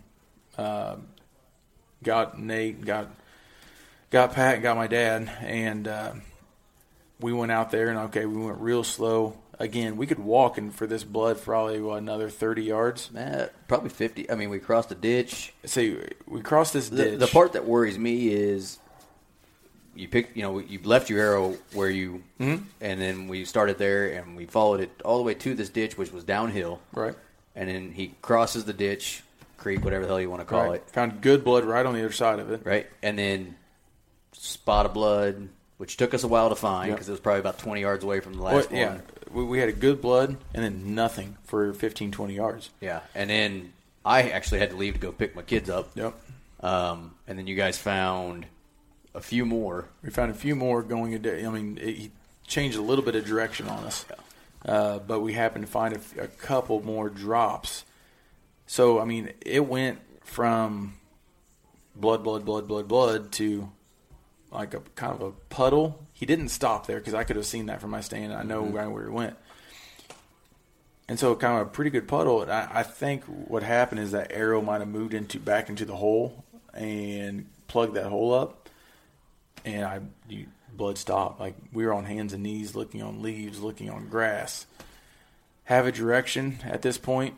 got Nate, got Pat, got my dad, and we went out there, and we went real slow. Again, we could walk in for this blood probably another 30 yards. Probably 50. I mean, we crossed a ditch. See, we crossed this ditch. The part that worries me is you left your arrow where you, and then we started there, and we followed it all the way to this ditch, which was downhill. Right. And then he crosses the ditch, creek, whatever the hell you want to call it. Found good blood right on the other side of it. Right. And then spot of blood, which took us a while to find because it was probably about 20 yards away from the last one. Yeah. We had a good blood and then nothing for 15, 20 yards. Yeah. And then I actually had to leave to go pick my kids up. Yep. And then you guys found a few more. We found a few more going a day. I mean, he changed a little bit of direction on us. But we happened to find a couple more drops. So, I mean, it went from blood to like a kind of a puddle. He didn't stop there because I could have seen that from my stand. I know right where it went. And so kind of a pretty good puddle. And I think what happened is that arrow might have moved back into the hole and plugged that hole up. And blood stopped. Like, we were on hands and knees looking on leaves, looking on grass. Have a direction at this point.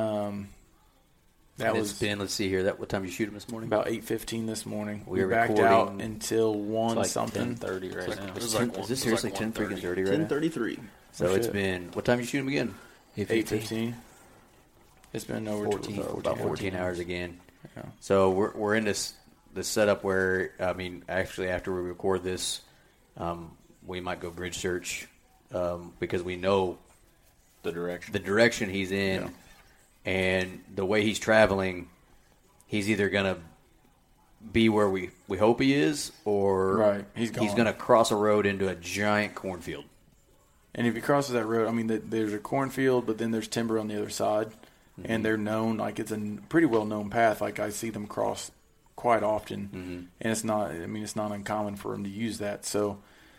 Let's see here. What time did you shoot him this morning? About 8:15 this morning. We backed out until 1 like something. 10:30 right now. Is this seriously 10:30 right now? 10:33. So it's been, what time did you shoot him again? 8:15. It's been over 14 hours again. Yeah. So we're in this setup where, I mean, actually after we record this, we might go bridge search because we know the direction he's in. Yeah. And the way he's traveling, he's either going to be where we hope he is, or he's going to cross a road into a giant cornfield. And if he crosses that road, I mean, there's a cornfield, but then there's timber on the other side. Mm-hmm. And they're known, like it's a pretty well-known path. Like I see them cross quite often. Mm-hmm. And it's not uncommon for him to use that. So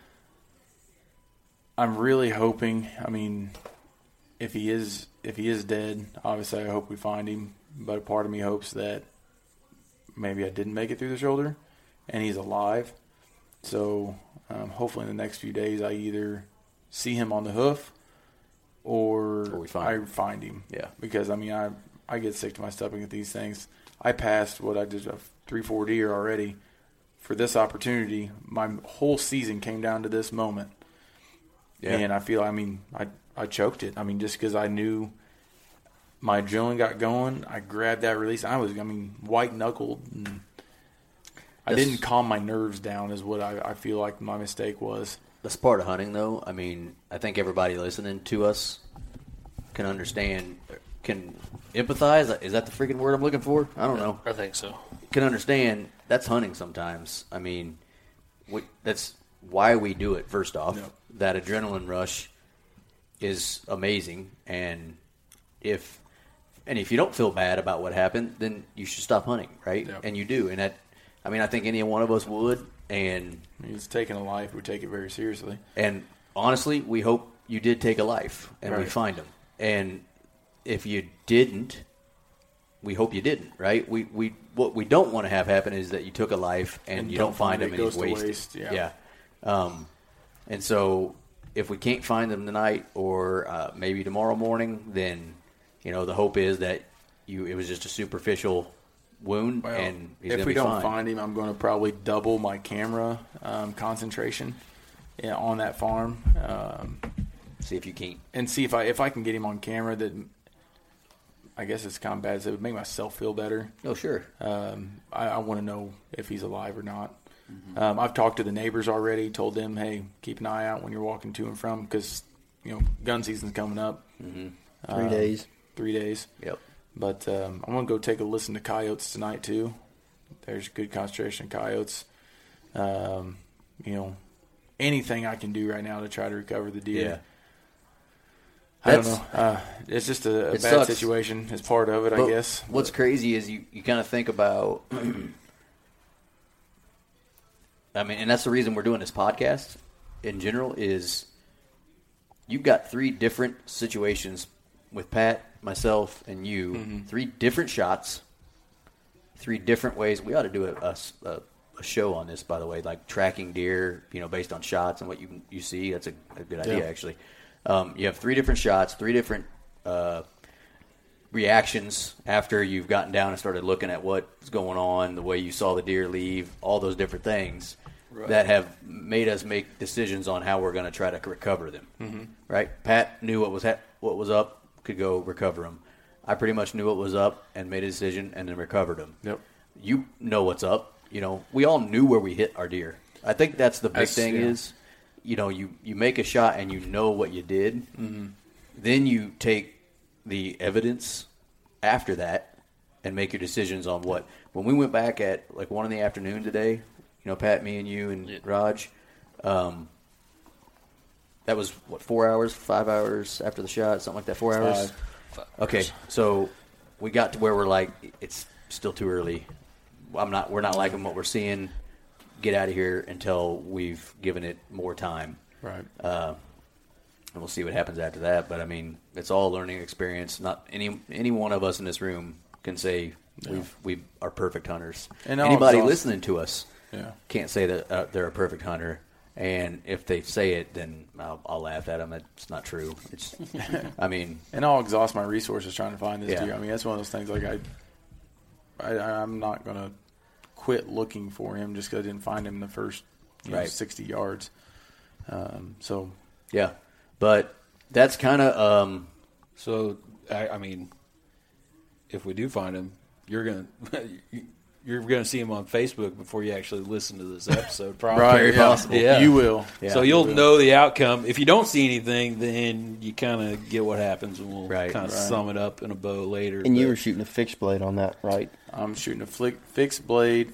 I'm really hoping, I mean, if he is dead, obviously I hope we find him. But a part of me hopes that maybe I didn't make it through the shoulder and he's alive. So hopefully in the next few days I either see him on the hoof or I find him. Yeah. Because, I mean, I get sick to my stomach at these things. I passed what I did, 3-4 deer already for this opportunity. My whole season came down to this moment. Yeah. And I feel, I mean, I choked it. I mean, just because I knew my adrenaline got going, I grabbed that release. I was, white-knuckled. And I didn't calm my nerves down is what I feel like my mistake was. That's part of hunting, though. I mean, I think everybody listening to us can understand, can empathize. Is that the freaking word I'm looking for? I don't know. I think so. Can understand that's hunting sometimes. I mean, that's why we do it, first off. Yep. That adrenaline rush is amazing, and if you don't feel bad about what happened, then you should stop hunting, right? Yep. And you do, and that, I mean, I think any one of us would. And it's taking a life. We take it very seriously. And honestly, we hope you did take a life, and we find him. And if you didn't, we hope you didn't, right? What we don't want to have happen is that you took a life and you don't find him and he's wasted. Yeah. And so if we can't find him tonight or maybe tomorrow morning, then the hope is that it was just a superficial wound, and he's if we don't find him, I'm going to probably double my camera concentration on that farm. See if you can't, and see if I can get him on camera. That I guess it's kind of bad. So it would make myself feel better. Oh, sure. I want to know if he's alive or not. Mm-hmm. I've talked to the neighbors already. Told them, hey, keep an eye out when you're walking to and from because gun season's coming up. Mm-hmm. 3 days. 3 days. Yep. But I'm going to go take a listen to coyotes tonight, too. There's good concentration of coyotes. Anything I can do right now to try to recover the deer. Yeah. I don't know. It's just a bad situation. It's part of it, I guess. What's crazy is you kind of think about I mean, and that's the reason we're doing this podcast in general is you've got 3 different situations with Pat, myself, and you. Mm-hmm. 3 different shots, 3 different ways. We ought to do a show on this, by the way, like tracking deer, based on shots and what you see. That's a good idea, actually. You have 3 different shots, 3 different reactions after you've gotten down and started looking at what's going on, the way you saw the deer leave, all those different things that have made us make decisions on how we're going to try to recover them. Mm-hmm. Right? Pat knew what was up, could go recover them. I pretty much knew what was up and made a decision and then recovered them. Yep. You know what's up. We all knew where we hit our deer. I think that's the big thing is, you make a shot and you know what you did. Mm-hmm. Then you take the evidence after that and make your decisions on what. When we went back at like 1 in the afternoon today, Pat, me and you and Raj, that was, 4 hours, 5 hours after the shot, something like that, 4 hours? 5 Okay, so we got to where we're like, it's still too early. We're not liking what we're seeing. Get out of here until we've given it more time. Right. And we'll see what happens after that. But, I mean, it's all a learning experience. Not any one of us in this room can say we are perfect hunters. And anybody listening to us Yeah. can't say that they're a perfect hunter. And if they say it, then I'll laugh at them. It's not true. It's, I mean, And I'll exhaust my resources trying to find this Yeah. deer. I mean, that's one of those things. Like I'm not gonna quit looking for him just because I didn't find him in the first Right. 60 yards. So yeah. But that's kind of So, I mean, if we do find him, you're gonna see him on Facebook before you actually listen to this episode. Probably. right, Very yeah. possible. Yeah. You will. Yeah. So you'll know the outcome. If you don't see anything, then you kind of get what happens, and we'll Right. kind of sum it up in a bow later. And you But- were shooting a fixed blade on that, right? I'm shooting a fixed blade,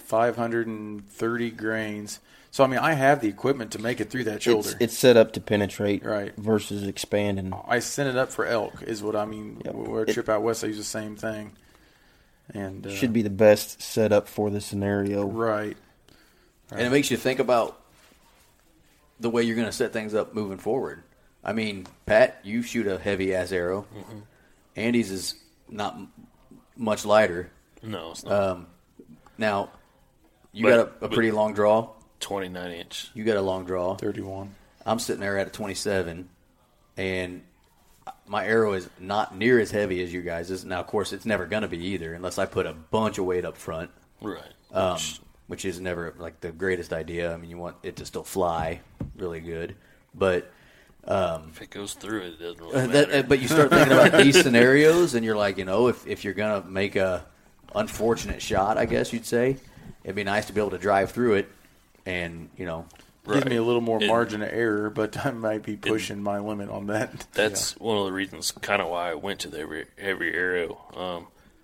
530 grains. So I mean, I have the equipment to make it through that shoulder. It's set up to penetrate Right. versus expand. And I sent it up for elk, is what I mean. Yep. Where a trip out west, I use the same thing. And should be the best setup for the scenario. right. And it makes you think about the way you're going to set things up moving forward. I mean, Pat, you shoot a heavy-ass arrow. Mm-hmm. Andy's is not much lighter. No, it's not. Now, you But- got a pretty long draw. 29-inch. You got a long draw. 31. I'm sitting there at a 27, and my arrow is not near as heavy as you guys'. Now, of course, it's never going to be either unless I put a bunch of weight up front. Right. Which is never like the greatest idea. I mean, you want it to still fly really good, but If it goes through it doesn't really matter. but you start thinking about these scenarios, and you're like, if you're gonna make a unfortunate shot, I guess you'd say, it'd be nice to be able to drive through it, and Gives me a little more And- margin of error, but I might be pushing my limit on that. That's one of the reasons kind of why I went to the heavy arrow.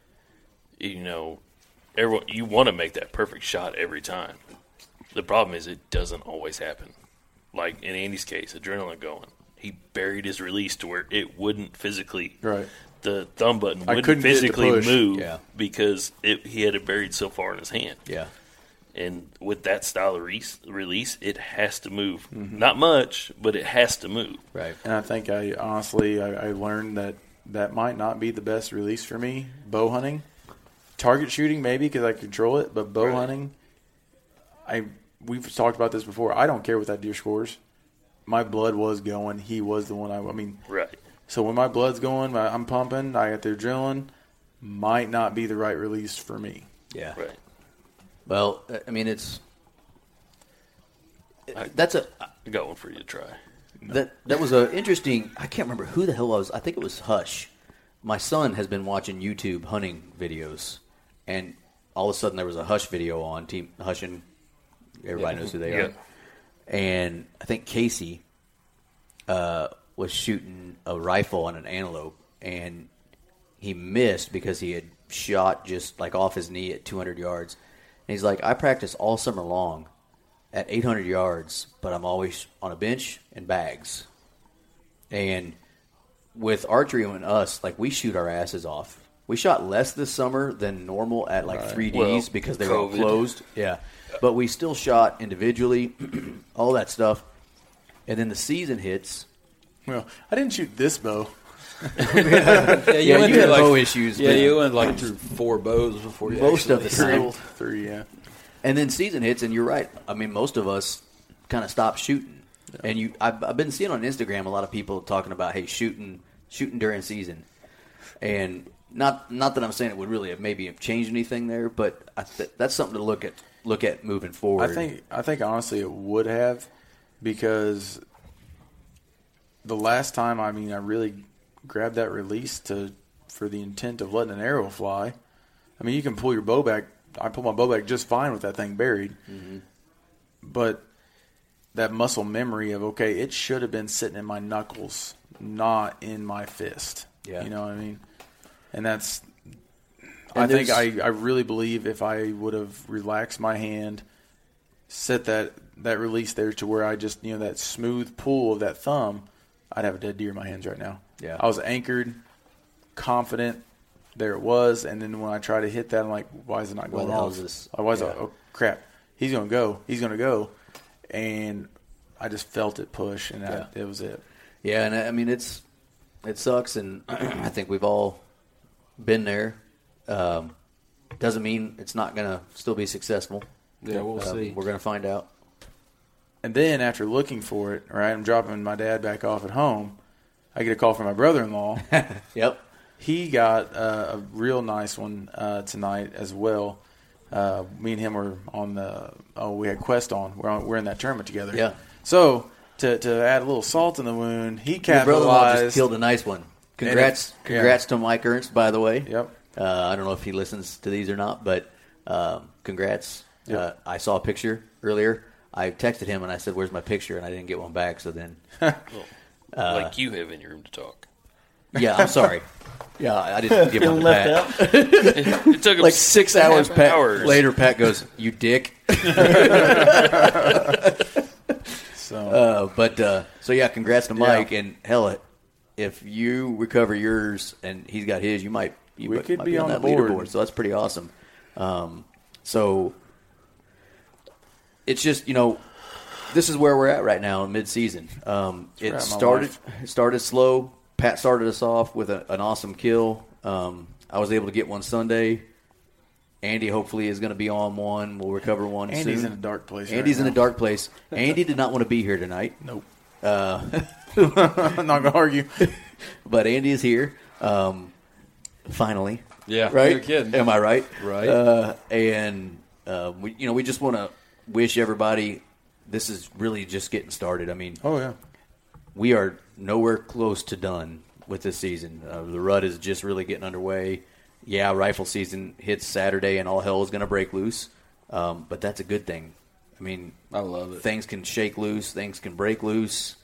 Everyone, you want to make that perfect shot every time. The problem is it doesn't always happen. Like in Andy's case, adrenaline going. He buried his release to where it wouldn't phically, Right. the thumb button I wouldn't couldn't get it to physically push. move Yeah. because he had it buried so far in his hand. yeah, And with that style of release, it has to move. Not much, but it has to move. right. And I think I learned that might not be the best release for me. Bow hunting, target shooting maybe because I control it, but bow hunting, we've talked about this before. I don't care what that deer scores. My blood was going. He was the one. I mean, Right. so when my blood's going, I'm pumping. I got the adrenaline. Might not be the right release for me. Yeah. Right. Well, I mean, it's I got one for you to try. that was a interesting. I can't remember who the hell was. I think it was Hush. My son has been watching YouTube hunting videos, and all of a sudden there was a Hush video on. Team Hushing, everybody knows who they are. And I think Casey was shooting a rifle on an antelope, and he missed because he had shot just like off his knee at 200 yards. And he's like, I practice all summer long at 800 yards, but I'm always on a bench and bags. And with archery and us, like we shoot our asses off. We shot less this summer than normal at like 3Ds Well, because they were all COVID. closed. Yeah. But we still shot individually, all that stuff. And then the season hits. Well, I didn't shoot this bow. Yeah, You went had through, bow issues. Yeah, but you went like through 4 bows before you most of actually the time. Three, yeah. And then season hits, and you're right. I mean, most of us kind of stop shooting. Yeah. And I've been seeing on Instagram a lot of people talking about, hey, shooting during season. And not that I'm saying it would really maybe have changed anything there, but that's something to look at moving forward. I think honestly it would have, because the last time I really grabbed that release for the intent of letting an arrow fly. I mean, you can pull your bow back. I pull my bow back just fine with that thing buried. Mm-hmm. But that muscle memory of, okay, it should have been sitting in my knuckles, not in my fist. Yeah. You know what I mean? And that's – I really believe if I would have relaxed my hand, set that that release there to where I just, that smooth pull of that thumb, I'd have a dead deer in my hands right now. Yeah. I was anchored, confident. There it was. And then when I try to hit that, I'm like, why is it not going off? Oh, crap. He's going to go. He's going to go. And I just felt it push, and it was it. Yeah, and I mean, it sucks, and I think we've all been there. Doesn't mean it's not going to still be successful. Yeah, we'll see. We're going to find out. And then after looking for it, right, I'm dropping my dad back off at home. I get a call from my brother-in-law. Yep. He got a real nice one tonight as well. Me and him were on we had Quest on. We're in that tournament together. Yeah. So to add a little salt in the wound, he capitalized. Your brother-in-law just killed a nice one. Congrats to Mike Ernst, by the way. Yep. I don't know if he listens to these or not, but congrats. Yep. I saw a picture earlier. I texted him and I said, "Where's my picture?" And I didn't get one back. So then, like you have in your room to talk. Yeah, I'm sorry. Yeah, I didn't give one to Pat. It took him like 6 hours. Later, Pat goes, "You dick." So yeah, congrats to Mike, and hell, if you recover yours and he's got his, you might be on that leaderboard. So that's pretty awesome. So it's just, this is where we're at right now in mid-season. It started slow. Pat started us off with an awesome kill. I was able to get one Sunday. Andy hopefully is going to be on one. We'll recover one soon. Andy's in a dark place. Andy's in a dark place. Andy did not want to be here tonight. Nope. I'm not going to argue. But Andy is here. Finally. Yeah. Right? You're kidding. Am I right? Right. We just want to wish everybody, this is really just getting started. I mean, oh yeah, we are nowhere close to done with this season. The rut is just really getting underway. Yeah, rifle season hits Saturday and all hell is going to break loose, but that's a good thing. I mean, I love it. Things can shake loose, things can break loose.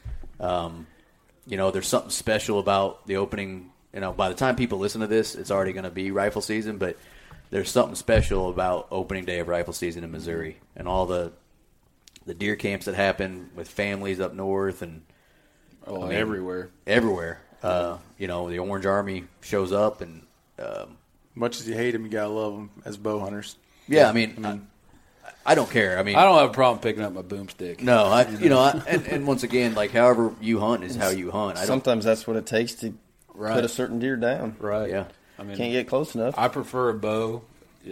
There's something special about the opening. By the time people listen to this, it's already going to be rifle season, but there's something special about opening day of rifle season in Missouri and all the deer camps that happen with families up north and everywhere. The Orange Army shows up, and much as you hate them, you gotta love them as bow hunters. Yeah, I don't care. I don't have a problem picking up my boomstick. No, and once again, like however you hunt is how you hunt. Sometimes that's what it takes to put a certain deer down. Right. Yeah. Can't get close enough. I prefer a bow.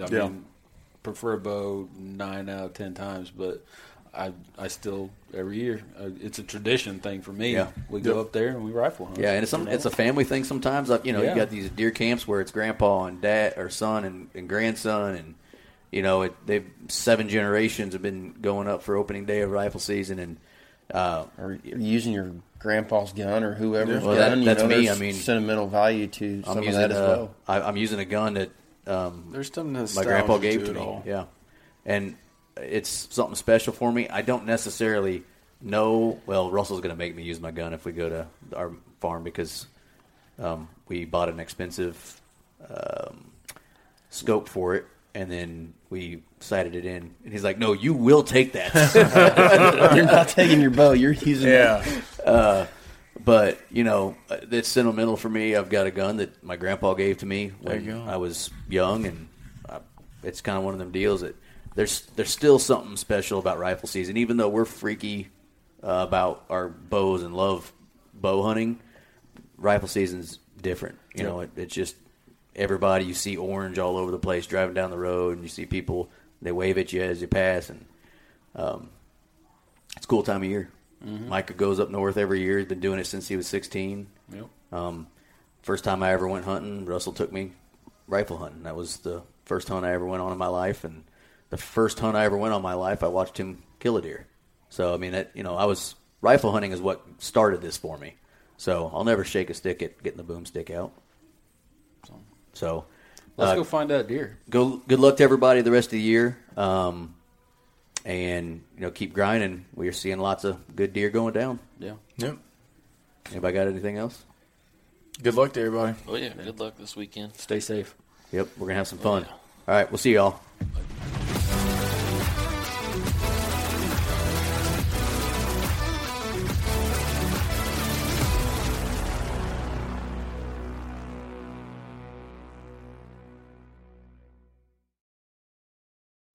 Prefer a bow 9 out of 10 times, but I still every year it's a tradition thing for me. Yeah. We go up there and we rifle hunt. Yeah, and it's a family thing sometimes. You got these deer camps where it's grandpa and dad or son and grandson, and they've 7 generations have been going up for opening day of rifle season, and or using your grandpa's gun or whoever's gun. That's me. There's sentimental value to some of that as well. I'm using a gun that there's some my grandpa gave to me. All. Yeah, and it's something special for me. I don't necessarily know. Well, Russell's going to make me use my gun if we go to our farm because we bought an expensive scope for it, and then we sighted it in. And he's like, "No, you will take that. You're not taking your bow. You're using it." But it's sentimental for me. I've got a gun that my grandpa gave to me when I was young, and it's kind of one of them deals that there's still something special about rifle season. Even though we're freaky about our bows and love bow hunting, rifle season's different. It's just everybody. You see orange all over the place driving down the road, and you see people. They wave at you as you pass, and it's a cool time of year. Mm-hmm. Micah goes up north every year. He's been doing it since he was 16. Yep. First time I ever went hunting, Russell took me rifle hunting. That was the first hunt I ever went on in my life, and the first hunt I ever went on in my life, I watched him kill a deer. So rifle hunting is what started this for me. So I'll never shake a stick at getting the boomstick out. So let's go find that deer. Good luck to everybody the rest of the year. And keep grinding. We are seeing lots of good deer going down. Yeah. Yep. Anybody got anything else? Good luck to everybody. Oh yeah, good luck this weekend. Stay safe. Yep, we're gonna have some fun. All right, we'll see y'all.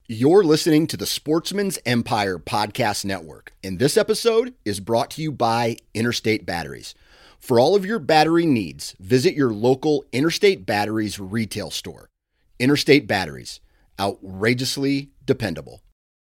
You're listening to the Sportsman's Empire Podcast Network, and this episode is brought to you by Interstate Batteries. For all of your battery needs, visit your local Interstate Batteries retail store. Interstate Batteries, outrageously dependable.